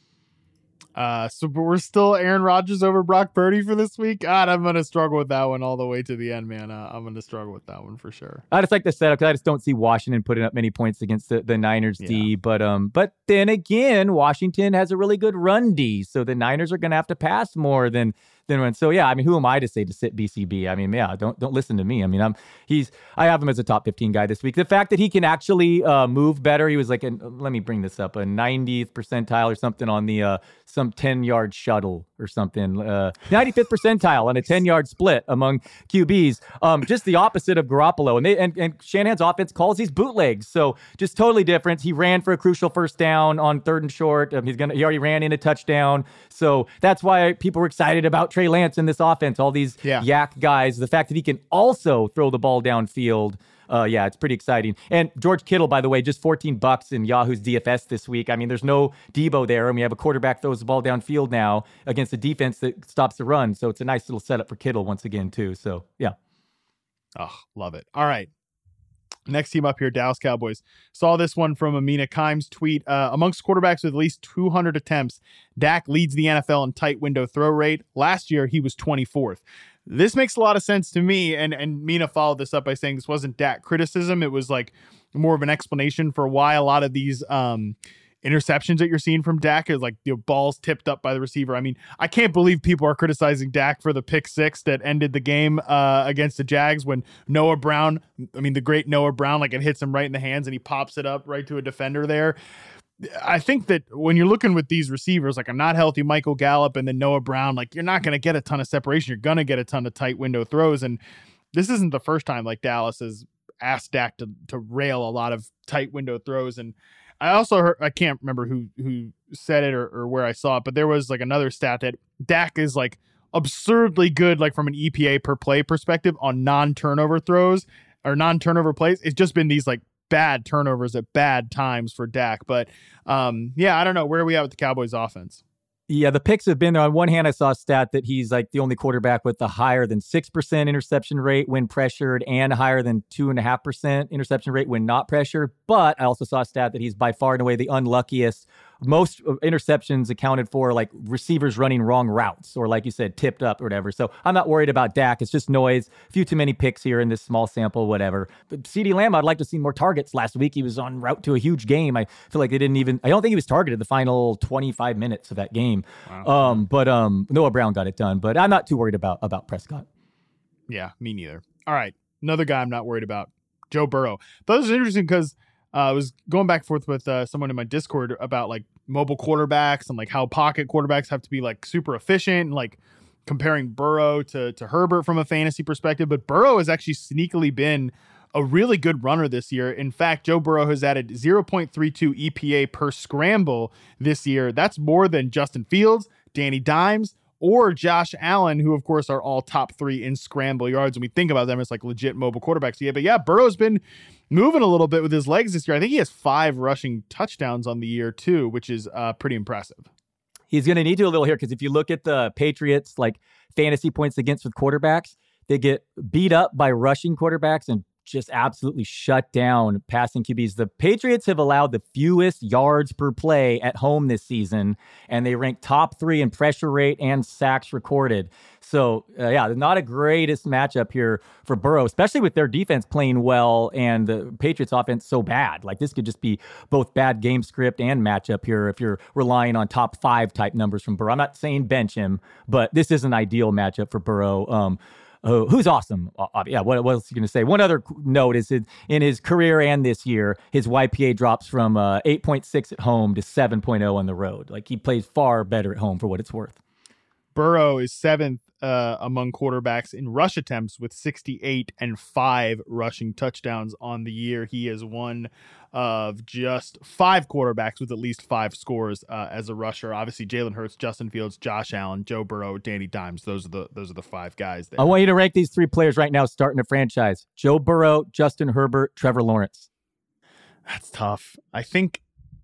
So we're still Aaron Rodgers over Brock Purdy for this week. God, I'm going to struggle with that one all the way to the end, man. I'm going to struggle with that one for sure. I just like the setup because I just don't see Washington putting up many points against the Niners D. But then again, Washington has a really good run D, so the Niners are going to have to pass more than thin one. So yeah, I mean, who am I to say to sit BCB? I mean, yeah, don't listen to me. I mean, I have him as a top 15 guy this week. The fact that he can actually move better, he was like, let me bring this up, a 90th percentile or something on the some 10-yard shuttle or something, 95th percentile on a 10-yard split among QBs. Just the opposite of Garoppolo, and Shanahan's offense calls these bootlegs, so just totally different. He ran for a crucial first down on 3rd and short. He already ran in a touchdown, so that's why people were excited about Trey Lance in this offense. All these yak guys. The fact that he can also throw the ball downfield. It's pretty exciting. And George Kittle, by the way, just $14 in Yahoo's DFS this week. I mean, there's no Debo there, and we have a quarterback throws the ball downfield now against a defense that stops the run. So it's a nice little setup for Kittle once again, too. So, yeah. Oh, love it. All right. Next team up here, Dallas Cowboys. Saw this one from Amina Kimes' tweet. Amongst quarterbacks with at least 200 attempts, Dak leads the NFL in tight window throw rate. Last year, he was 24th. This makes a lot of sense to me, and Mina followed this up by saying this wasn't Dak criticism. It was like more of an explanation for why a lot of these interceptions that you're seeing from Dak is like balls tipped up by the receiver. I mean, I can't believe people are criticizing Dak for the pick six that ended the game against the Jags when Noah Brown, the great Noah Brown, like it hits him right in the hands and he pops it up right to a defender there. I think that when you're looking with these receivers, like a not healthy Michael Gallup and then Noah Brown, like you're not going to get a ton of separation. You're going to get a ton of tight window throws. And this isn't the first time like Dallas has asked Dak to rail a lot of tight window throws. And I also heard, I can't remember who said it or where I saw it, but there was like another stat that Dak is like absurdly good, like from an EPA per play perspective on non-turnover throws or non-turnover plays. It's just been these like bad turnovers at bad times for Dak. But I don't know. Where are we at with the Cowboys offense? Yeah, the picks have been there. On one hand, I saw a stat that he's like the only quarterback with a higher than 6% interception rate when pressured and higher than 2.5% interception rate when not pressured. But I also saw a stat that he's by far and away the unluckiest. Most interceptions accounted for like receivers running wrong routes or like you said, tipped up or whatever. So I'm not worried about Dak. It's just noise. A few too many picks here in this small sample, whatever. But CeeDee Lamb, I'd like to see more targets. Last week, he was en route to a huge game. I feel like I don't think he was targeted the final 25 minutes of that game. Wow. But Noah Brown got it done. But I'm not too worried about Prescott. Yeah, me neither. All right. Another guy I'm not worried about, Joe Burrow. But this is interesting because I was going back and forth with someone in my Discord about like mobile quarterbacks and like how pocket quarterbacks have to be like super efficient and like comparing Burrow to Herbert from a fantasy perspective. But Burrow has actually sneakily been a really good runner this year. In fact, Joe Burrow has added 0.32 EPA per scramble this year. That's more than Justin Fields, Danny Dimes, or Josh Allen, who, of course, are all top 3 in scramble yards. When we think about them as like legit mobile quarterbacks. Yeah, but yeah, Burrow's been moving a little bit with his legs this year. I think he has 5 rushing touchdowns on the year, too, which is pretty impressive. He's going to need to a little here because if you look at the Patriots, like fantasy points against with quarterbacks, they get beat up by rushing quarterbacks and just absolutely shut down passing QBs. The Patriots have allowed the fewest yards per play at home this season, and they rank top 3 in pressure rate and sacks recorded. So, not a greatest matchup here for Burrow, especially with their defense playing well and the Patriots offense so bad. Like this could just be both bad game script and matchup here if you're relying on top 5 type numbers from Burrow. I'm not saying bench him, but this is an ideal matchup for Burrow. Who's awesome. What else are you going to say? One other note is in his career and this year, his YPA drops from 8.6 at home to 7.0 on the road. Like he plays far better at home for what it's worth. Burrow is 7th among quarterbacks in rush attempts with 68 and 5 rushing touchdowns on the year. He is one of just 5 quarterbacks with at least 5 scores as a rusher. Obviously, Jalen Hurts, Justin Fields, Josh Allen, Joe Burrow, Danny Dimes. Those are the 5 guys there. I want you to rank these 3 players right now starting a franchise. Joe Burrow, Justin Herbert, Trevor Lawrence. That's tough. I think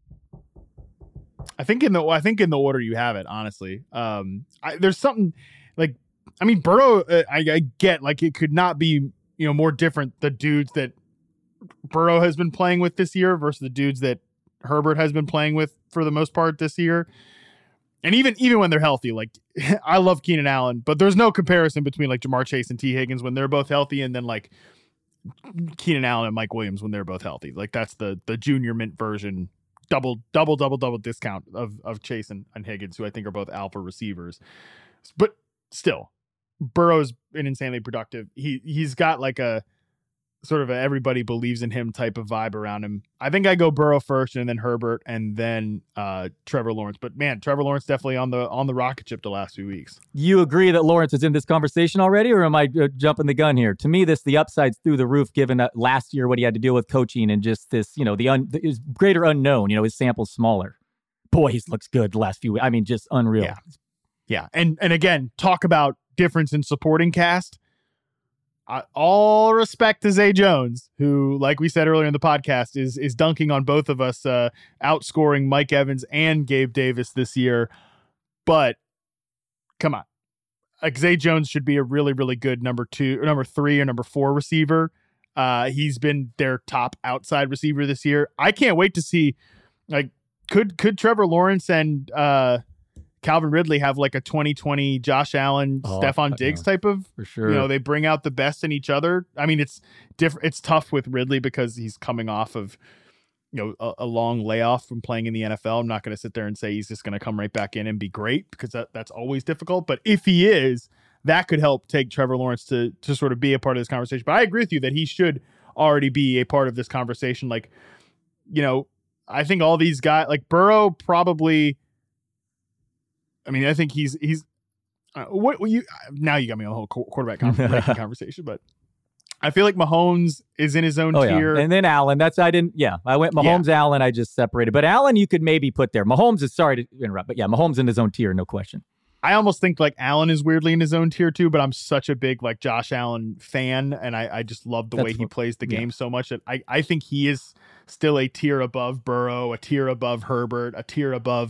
in the order you have it, honestly. There's something like, Burrow, I get like it could not be, more different the dudes that Burrow has been playing with this year versus the dudes that Herbert has been playing with for the most part this year. And even when they're healthy, like I love Keenan Allen, but there's no comparison between like Jamar Chase and T. Higgins when they're both healthy, and then like Keenan Allen and Mike Williams when they're both healthy. Like that's the junior mint version, double discount of Chase and Higgins, who I think are both alpha receivers. But still, Burrow's been insanely productive. He's got like a sort of a everybody believes in him type of vibe around him. I think I go Burrow first and then Herbert and then Trevor Lawrence. But man, Trevor Lawrence definitely on the rocket ship the last few weeks. You agree that Lawrence is in this conversation already, or am I jumping the gun here? To me, the upside's through the roof given that last year what he had to deal with coaching and just this, his greater unknown, his sample's smaller. Boy, he looks good the last few weeks. I mean, just unreal. Yeah. And again, talk about difference in supporting cast. All respect to Zay Jones, who, like we said earlier in the podcast, is dunking on both of us, outscoring Mike Evans and Gabe Davis this year. But come on, like Zay Jones should be a really, really good number 2, or number 3, or number 4 receiver. He's been their top outside receiver this year. I can't wait to see, like, could Trevor Lawrence and Calvin Ridley have like a 2020 Josh Allen, Stephon Diggs type of, for sure. They bring out the best in each other. I mean, it's different. It's tough with Ridley because he's coming off of, a long layoff from playing in the NFL. I'm not going to sit there and say he's just going to come right back in and be great, because that's always difficult. But if he is, that could help take Trevor Lawrence to sort of be a part of this conversation. But I agree with you that he should already be a part of this conversation. Like, I think all these guys, like Burrow, probably. I mean, I think he's now you got me on the whole quarterback conversation, but I feel like Mahomes is in his own tier. Yeah. And then Allen, I went Mahomes, Allen, I just separated, but Allen you could maybe put there. Mahomes is, sorry to interrupt, but yeah, Mahomes in his own tier, no question. I almost think like Allen is weirdly in his own tier too, but I'm such a big like Josh Allen fan, and I just love the way he plays the game so much that I think he is still a tier above Burrow, a tier above Herbert, a tier above,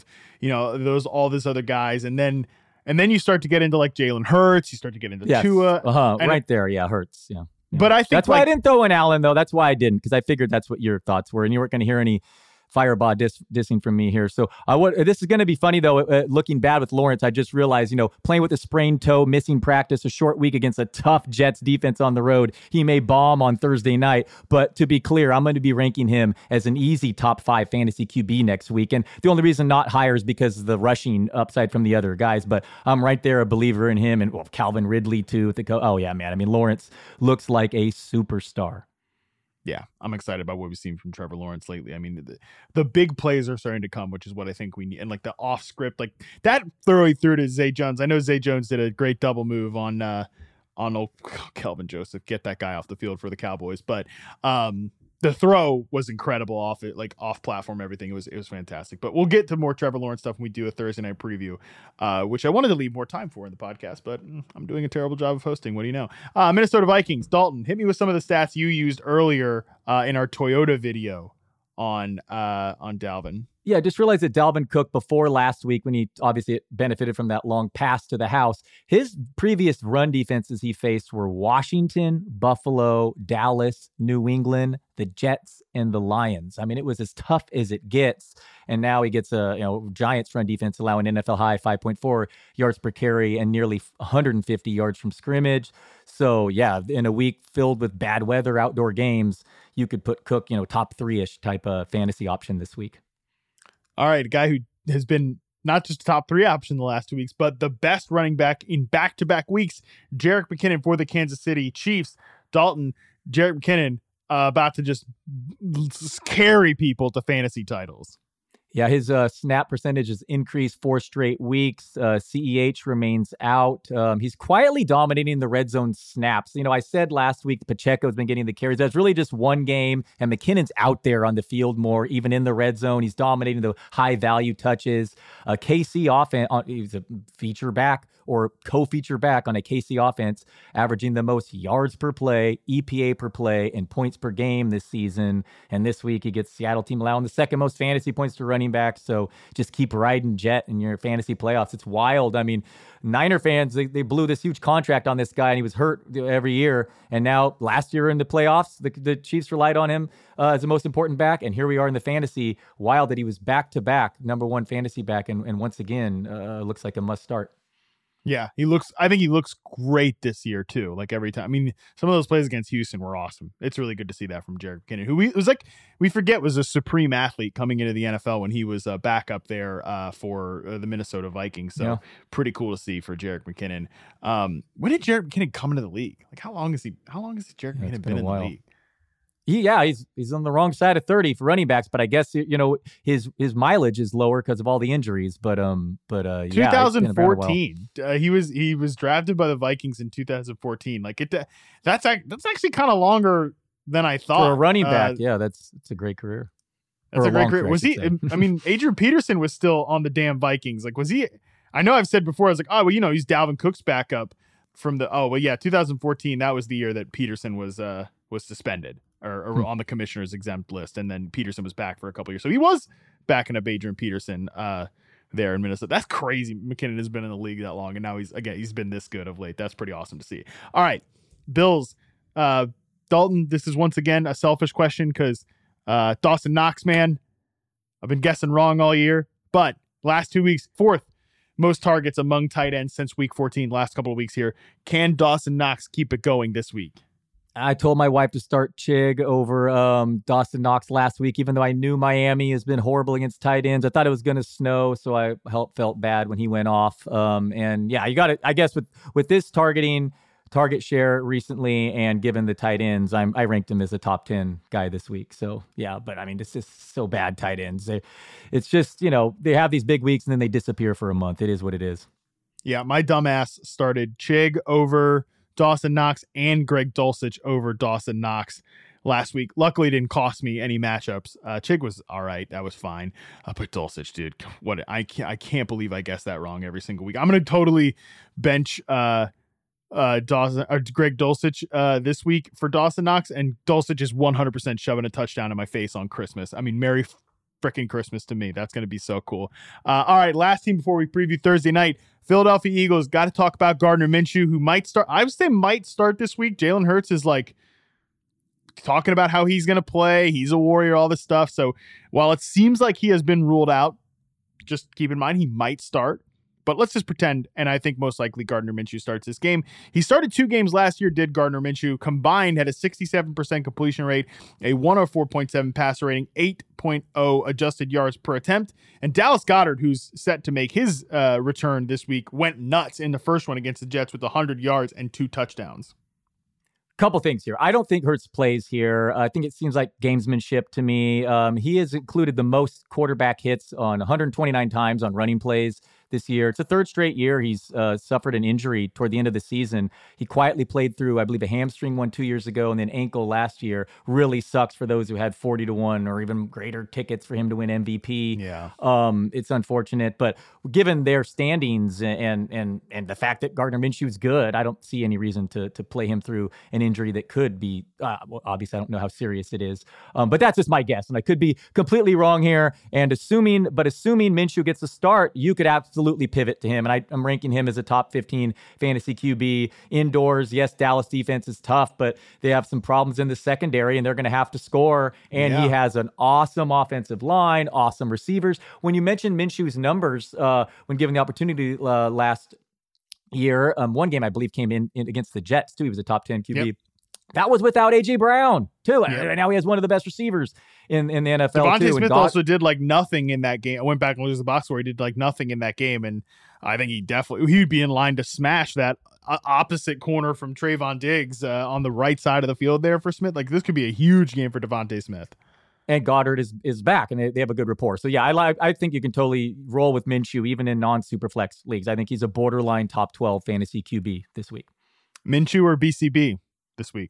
all these other guys. And then you start to get into like Jalen Hurts, you start to get into Tua. Right there. Yeah. Hurts. Yeah. But I think that's why I didn't throw in Allen though. That's why I didn't, because I figured that's what your thoughts were, and you weren't going to hear any fireball dissing from me here. So this is going to be funny though. Looking bad with Lawrence, I just realized, playing with a sprained toe, missing practice, a short week against a tough Jets defense on the road. He may bomb on Thursday night, but to be clear, I'm going to be ranking him as an easy top 5 fantasy QB next week. And the only reason not higher is because of the rushing upside from the other guys. But I'm right there, a believer in him, and Calvin Ridley too. Oh yeah, man. I mean, Lawrence looks like a superstar. Yeah, I'm excited about what we've seen from Trevor Lawrence lately. I mean, the big plays are starting to come, which is what I think we need. And like the off script, like that thoroughly threw to Zay Jones. I know Zay Jones did a great double move on old Kelvin Joseph. Get that guy off the field for the Cowboys. But the throw was incredible off platform, everything. It was fantastic. But we'll get to more Trevor Lawrence stuff when we do a Thursday night preview, which I wanted to leave more time for in the podcast, but I'm doing a terrible job of hosting. What do you know? Minnesota Vikings. Dalton, hit me with some of the stats you used earlier in our Toyota video on Dalvin. Yeah, I just realized that Dalvin Cook, before last week, when he obviously benefited from that long pass to the house, his previous run defenses he faced were Washington, Buffalo, Dallas, New England, the Jets, and the Lions. I mean, it was as tough as it gets. And now he gets a Giants run defense allowing NFL high 5.4 yards per carry and nearly 150 yards from scrimmage. So yeah, in a week filled with bad weather, outdoor games, you could put Cook, top 3-ish type of fantasy option this week. All right, a guy who has been not just a top 3 option the last 2 weeks, but the best running back in back-to-back weeks, Jerick McKinnon for the Kansas City Chiefs. Dalton, Jerick McKinnon about to just carry people to fantasy titles. Yeah, his snap percentage has increased 4 straight weeks. CEH remains out. He's quietly dominating the red zone snaps. I said last week Pacheco's been getting the carries. That's really just one game, and McKinnon's out there on the field more, even in the red zone. He's dominating the high-value touches. KC offense, he's a feature back or co-feature back on a KC offense, averaging the most yards per play, EPA per play, and points per game this season. And this week he gets Seattle team allowing the second most fantasy points to running back. So just keep riding Jet in your fantasy playoffs. It's wild. I mean, Niner fans, they blew this huge contract on this guy, and he was hurt every year. And now last year in the playoffs, the Chiefs relied on him as the most important back. And here we are in the fantasy. Wild that he was back-to-back number 1 fantasy back. And once again, looks like a must start. Yeah, I think he looks great this year too. Like every time. I mean, some of those plays against Houston were awesome. It's really good to see that from Jerick McKinnon, who we forget was a supreme athlete coming into the NFL when he was back up there for the Minnesota Vikings. So pretty cool to see for Jerick McKinnon. When did Jerick McKinnon come into the league? Like how long has Jerick McKinnon been in the league? He's on the wrong side of 30 for running backs, but I guess his mileage is lower because of all the injuries. But 2014, he was drafted by the Vikings in 2014. Like that's actually kind of longer than I thought for a running back. It's a great career. That's a great career. Was he? I mean, Adrian Peterson was still on the damn Vikings. Like, was he? I know I've said before. I was like, oh well, he's Dalvin Cook's backup from the. 2014. That was the year that Peterson was suspended. Or on the commissioner's exempt list, and then Peterson was back for a couple years. So he was backing up Adrian Peterson there in Minnesota. That's crazy. McKinnon has been in the league that long, and now he's been this good of late. That's pretty awesome to see. All right, Bills. Dalton, this is once again a selfish question because Dawson Knox, man, I've been guessing wrong all year, but last 2 weeks, 4th most targets among tight ends since week 14, last couple of weeks here. Can Dawson Knox keep it going this week? I told my wife to start Chig over Dawson Knox last week, even though I knew Miami has been horrible against tight ends. I thought it was going to snow, so I felt bad when he went off. You got it. I guess with this target share recently, and given the tight ends, I ranked him as a top 10 guy this week. So yeah, but I mean, it's just so bad tight ends. It's just they have these big weeks and then they disappear for a month. It is what it is. Yeah, my dumbass started Chig over Dawson Knox and Greg Dulcich over Dawson Knox last week. Luckily, it didn't cost me any matchups. Chig was all right. That was fine. But Dulcich, dude, I can't believe I guessed that wrong every single week. I'm going to totally bench Dawson or Greg Dulcich this week for Dawson Knox, and Dulcich is 100% shoving a touchdown in my face on Christmas. I mean, Merry freaking Christmas to me. That's going to be so cool. All right, last team before we preview Thursday night. Philadelphia Eagles, got to talk about Gardner Minshew, who might start. I would say might start this week. Jalen Hurts is like talking about how he's going to play. He's a warrior, all this stuff. So while it seems like he has been ruled out, just keep in mind he might start. But let's just pretend, and I think most likely Gardner Minshew starts this game. He started 2 games last year, did Gardner Minshew. Combined had a 67% completion rate, a 104.7 passer rating, 8.0 adjusted yards per attempt. And Dallas Goedert, who's set to make his return this week, went nuts in the first one against the Jets with 100 yards and 2 touchdowns. Couple things here. I don't think Hurts plays here. I think it seems like gamesmanship to me. He has included the most quarterback hits on 129 times on running plays this year. It's the 3rd straight year he's suffered an injury toward the end of the season. He quietly played through, I believe, a hamstring one 2 years ago, and then ankle last year. Really sucks for those who had 40-1 or even greater tickets for him to win MVP. Yeah, it's unfortunate, but given their standings and the fact that Gardner Minshew's good, I don't see any reason to play him through an injury that could be. Well, obviously, I don't know how serious it is, but that's just my guess, and I could be completely wrong here. And assuming Minshew gets a start, you could absolutely pivot to him. And I'm ranking him as a top 15 fantasy QB indoors. Yes, Dallas defense is tough, but they have some problems in the secondary and they're going to have to score. And he has an awesome offensive line, awesome receivers. When you mentioned Minshew's numbers, when given the opportunity last year, one game I believe came in against the Jets too. He was a top 10 QB. Yep. That was without A.J. Brown, too. Yep. And now he has one of the best receivers in the NFL, Devontae Smith also did like nothing in that game. I went back and looked at the box score. He did like nothing in that game. And I think he'd be in line to smash that opposite corner from Trayvon Diggs on the right side of the field there for Smith. Like, this could be a huge game for Devontae Smith. And Goddard is back, and they have a good rapport. So, yeah, I think you can totally roll with Minshew, even in non-Superflex leagues. I think he's a borderline top 12 fantasy QB this week. Minshew or BCB this week?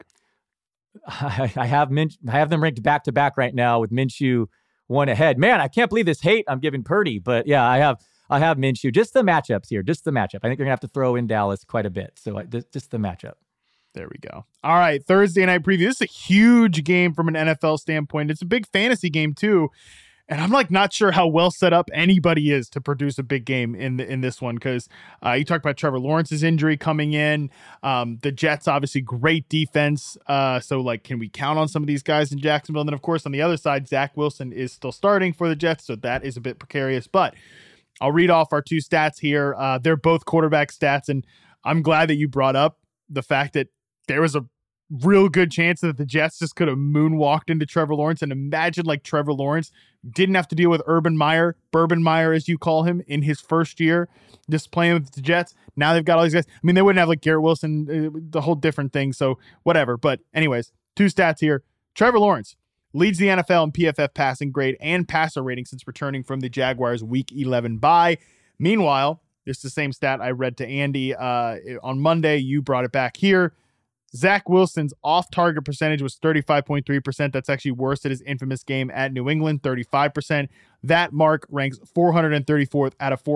I have them ranked back to back right now with Minshew one ahead. Man, I can't believe this hate I'm giving Purdy, but yeah, I have Minshew. Just the matchups here, just the matchup. I think they're gonna have to throw in Dallas quite a bit. So just the matchup. There we go. All right, Thursday night preview. This is a huge game from an NFL standpoint. It's a big fantasy game too. And I'm like not sure how well set up anybody is to produce a big game in this one, because you talked about Trevor Lawrence's injury coming in. The Jets, obviously great defense. So like, can we count on some of these guys in Jacksonville? And then of course on the other side, Zach Wilson is still starting for the Jets, so that is a bit precarious. But I'll read off our two stats here. They're both quarterback stats, and I'm glad that you brought up the fact that there was a real good chance that the Jets just could have moonwalked into Trevor Lawrence. And imagine like Trevor Lawrence didn't have to deal with Bourbon Meyer, as you call him, in his first year, just playing with the Jets. Now they've got all these guys. I mean, they wouldn't have like Garrett Wilson, the whole different thing. So whatever. But anyways, two stats here. Trevor Lawrence leads the NFL in PFF passing grade and passer rating since returning from the Jaguars Week 11 bye. Meanwhile, this is the same stat I read to Andy on Monday. You brought it back here. Zach Wilson's off-target percentage was 35.3%. That's actually worse at his infamous game at New England, 35%. That mark ranks 434th out of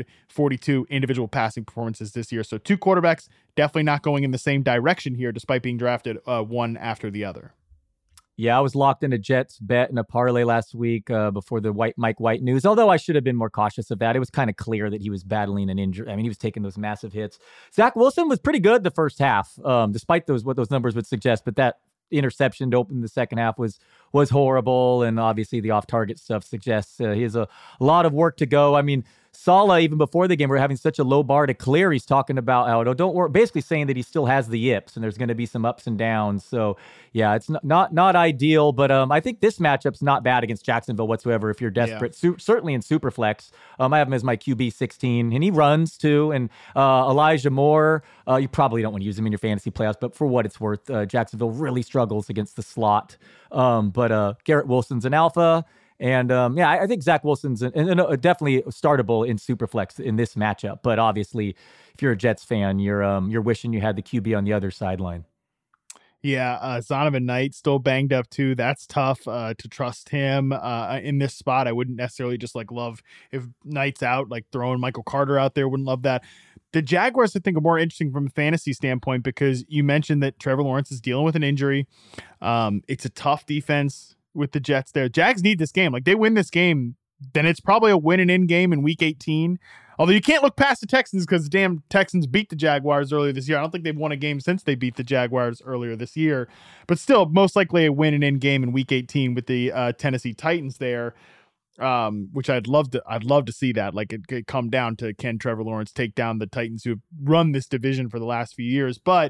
442 individual passing performances this year. So two quarterbacks definitely not going in the same direction here, despite being drafted one after the other. Yeah, I was locked in a Jets bet in a parlay last week before the Mike White news, although I should have been more cautious of that. It was kind of clear that he was battling an injury. I mean, he was taking those massive hits. Zach Wilson was pretty good the first half, despite what those numbers would suggest, but that interception to open the second half was horrible, and obviously the off-target stuff suggests he has a lot of work to go. I mean, Saleh, even before the game, we're having such a low bar to clear. He's talking about how don't worry, basically saying that he still has the yips and there's going to be some ups and downs. So yeah, it's not ideal, but I think this matchup's not bad against Jacksonville whatsoever. If you're desperate, certainly in Superflex, I have him as my QB 16, and he runs too. And Elijah Moore, you probably don't want to use him in your fantasy playoffs, but for what it's worth, Jacksonville really struggles against the slot. But Garrett Wilson's an alpha. And I think Zach Wilson's definitely startable in Superflex in this matchup. But obviously, if you're a Jets fan, you're wishing you had the QB on the other sideline. Yeah, Zonovan Knight still banged up too. That's tough to trust him in this spot. I wouldn't necessarily just love if Knight's out, like throwing Michael Carter out there. Wouldn't love that. The Jaguars, I think, are more interesting from a fantasy standpoint because you mentioned that Trevor Lawrence is dealing with an injury. It's a tough defense with the Jets there. Jags need this game. Like, they win this game, then it's probably a win and in game in week 18. Although you can't look past the Texans because the damn Texans beat the Jaguars earlier this year. I don't think they've won a game since they beat the Jaguars earlier this year. But still, most likely a win and in game in week 18 with the Tennessee Titans there, which I'd love to see that. Like, it come down to, can Trevor Lawrence take down the Titans who have run this division for the last few years? But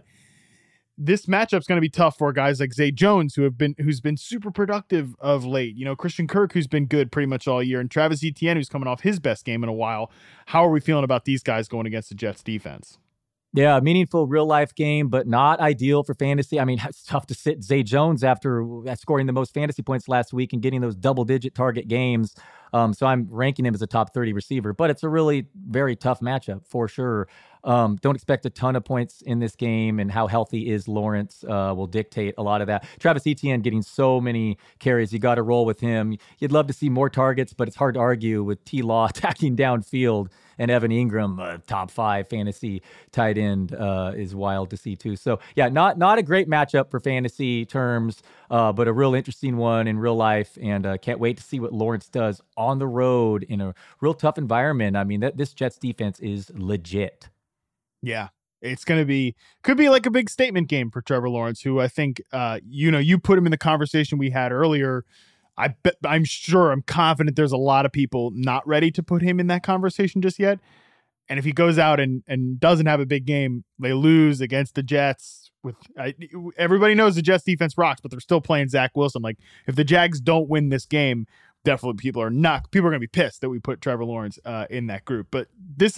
this matchup's going to be tough for guys like Zay Jones, who's been super productive of late. You know, Christian Kirk, who's been good pretty much all year, and Travis Etienne, who's coming off his best game in a while. How are we feeling about these guys going against the Jets defense? Yeah, meaningful real life game, but not ideal for fantasy. I mean, it's tough to sit Zay Jones after scoring the most fantasy points last week and getting those double-digit target games. So I'm ranking him as a top 30 receiver, but it's a really very tough matchup for sure. Don't expect a ton of points in this game, and how healthy is Lawrence will dictate a lot of that. Travis Etienne getting so many carries. You got to roll with him. You'd love to see more targets, but it's hard to argue with T-Law attacking downfield, and Evan Ingram, top 5 fantasy tight end, is wild to see too. So yeah, not a great matchup for fantasy terms, but a real interesting one in real life, and can't wait to see what Lawrence does on the road in a real tough environment. I mean, this Jets defense is legit. Yeah. It's going to could be like a big statement game for Trevor Lawrence, who I think, you put him in the conversation we had earlier. I'm confident there's a lot of people not ready to put him in that conversation just yet. And if he goes out and doesn't have a big game, they lose against the Jets. Everybody knows the Jets defense rocks, but they're still playing Zach Wilson. Like, if the Jags don't win this game, definitely people are going to be pissed that we put Trevor Lawrence in that group. But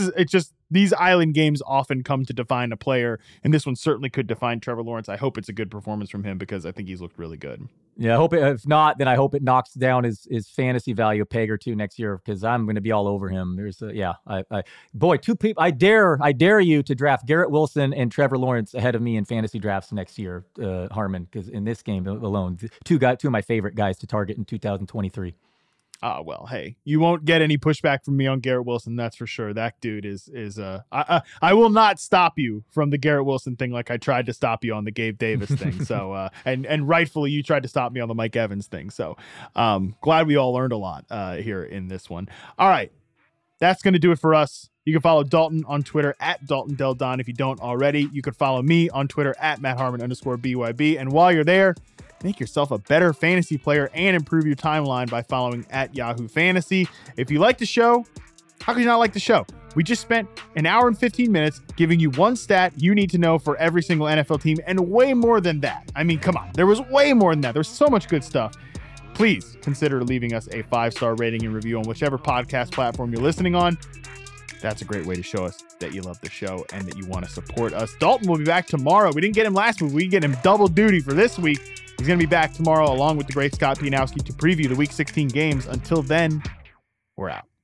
these island games often come to define a player, and this one certainly could define Trevor Lawrence. I hope it's a good performance from him because I think he's looked really good. Yeah, if not, then I hope it knocks down his fantasy value a peg or two next year, because I'm going to be all over him. Two people. I dare you to draft Garrett Wilson and Trevor Lawrence ahead of me in fantasy drafts next year, Harmon, because in this game alone, two of my favorite guys to target in 2023. Well, hey, you won't get any pushback from me on Garrett Wilson, that's for sure. That dude is I will not stop you from the Garrett Wilson thing like I tried to stop you on the Gabe Davis thing. So and rightfully you tried to stop me on the Mike Evans thing. So glad we all learned a lot here in this one. All right, that's going to do it for us. You can follow Dalton on Twitter at DaltonDelDon if you don't already. You can follow me on Twitter at MattHarmon_BYB. And while you're there, make yourself a better fantasy player and improve your timeline by following at Yahoo Fantasy. If you like the show, How could you not like the show? We just spent an hour and 15 minutes giving you one stat you need to know for every single NFL team, and way more than that. I mean, come on. There was way more than that. There's so much good stuff. Please consider leaving us a 5-star rating and review on whichever podcast platform you're listening on. That's a great way to show us that you love the show and that you want to support us. Dalton will be back tomorrow. We didn't get him last week. We get him double duty for this week. He's going to be back tomorrow along with the great Scott Pianowski to preview the Week 16 games. Until then, we're out.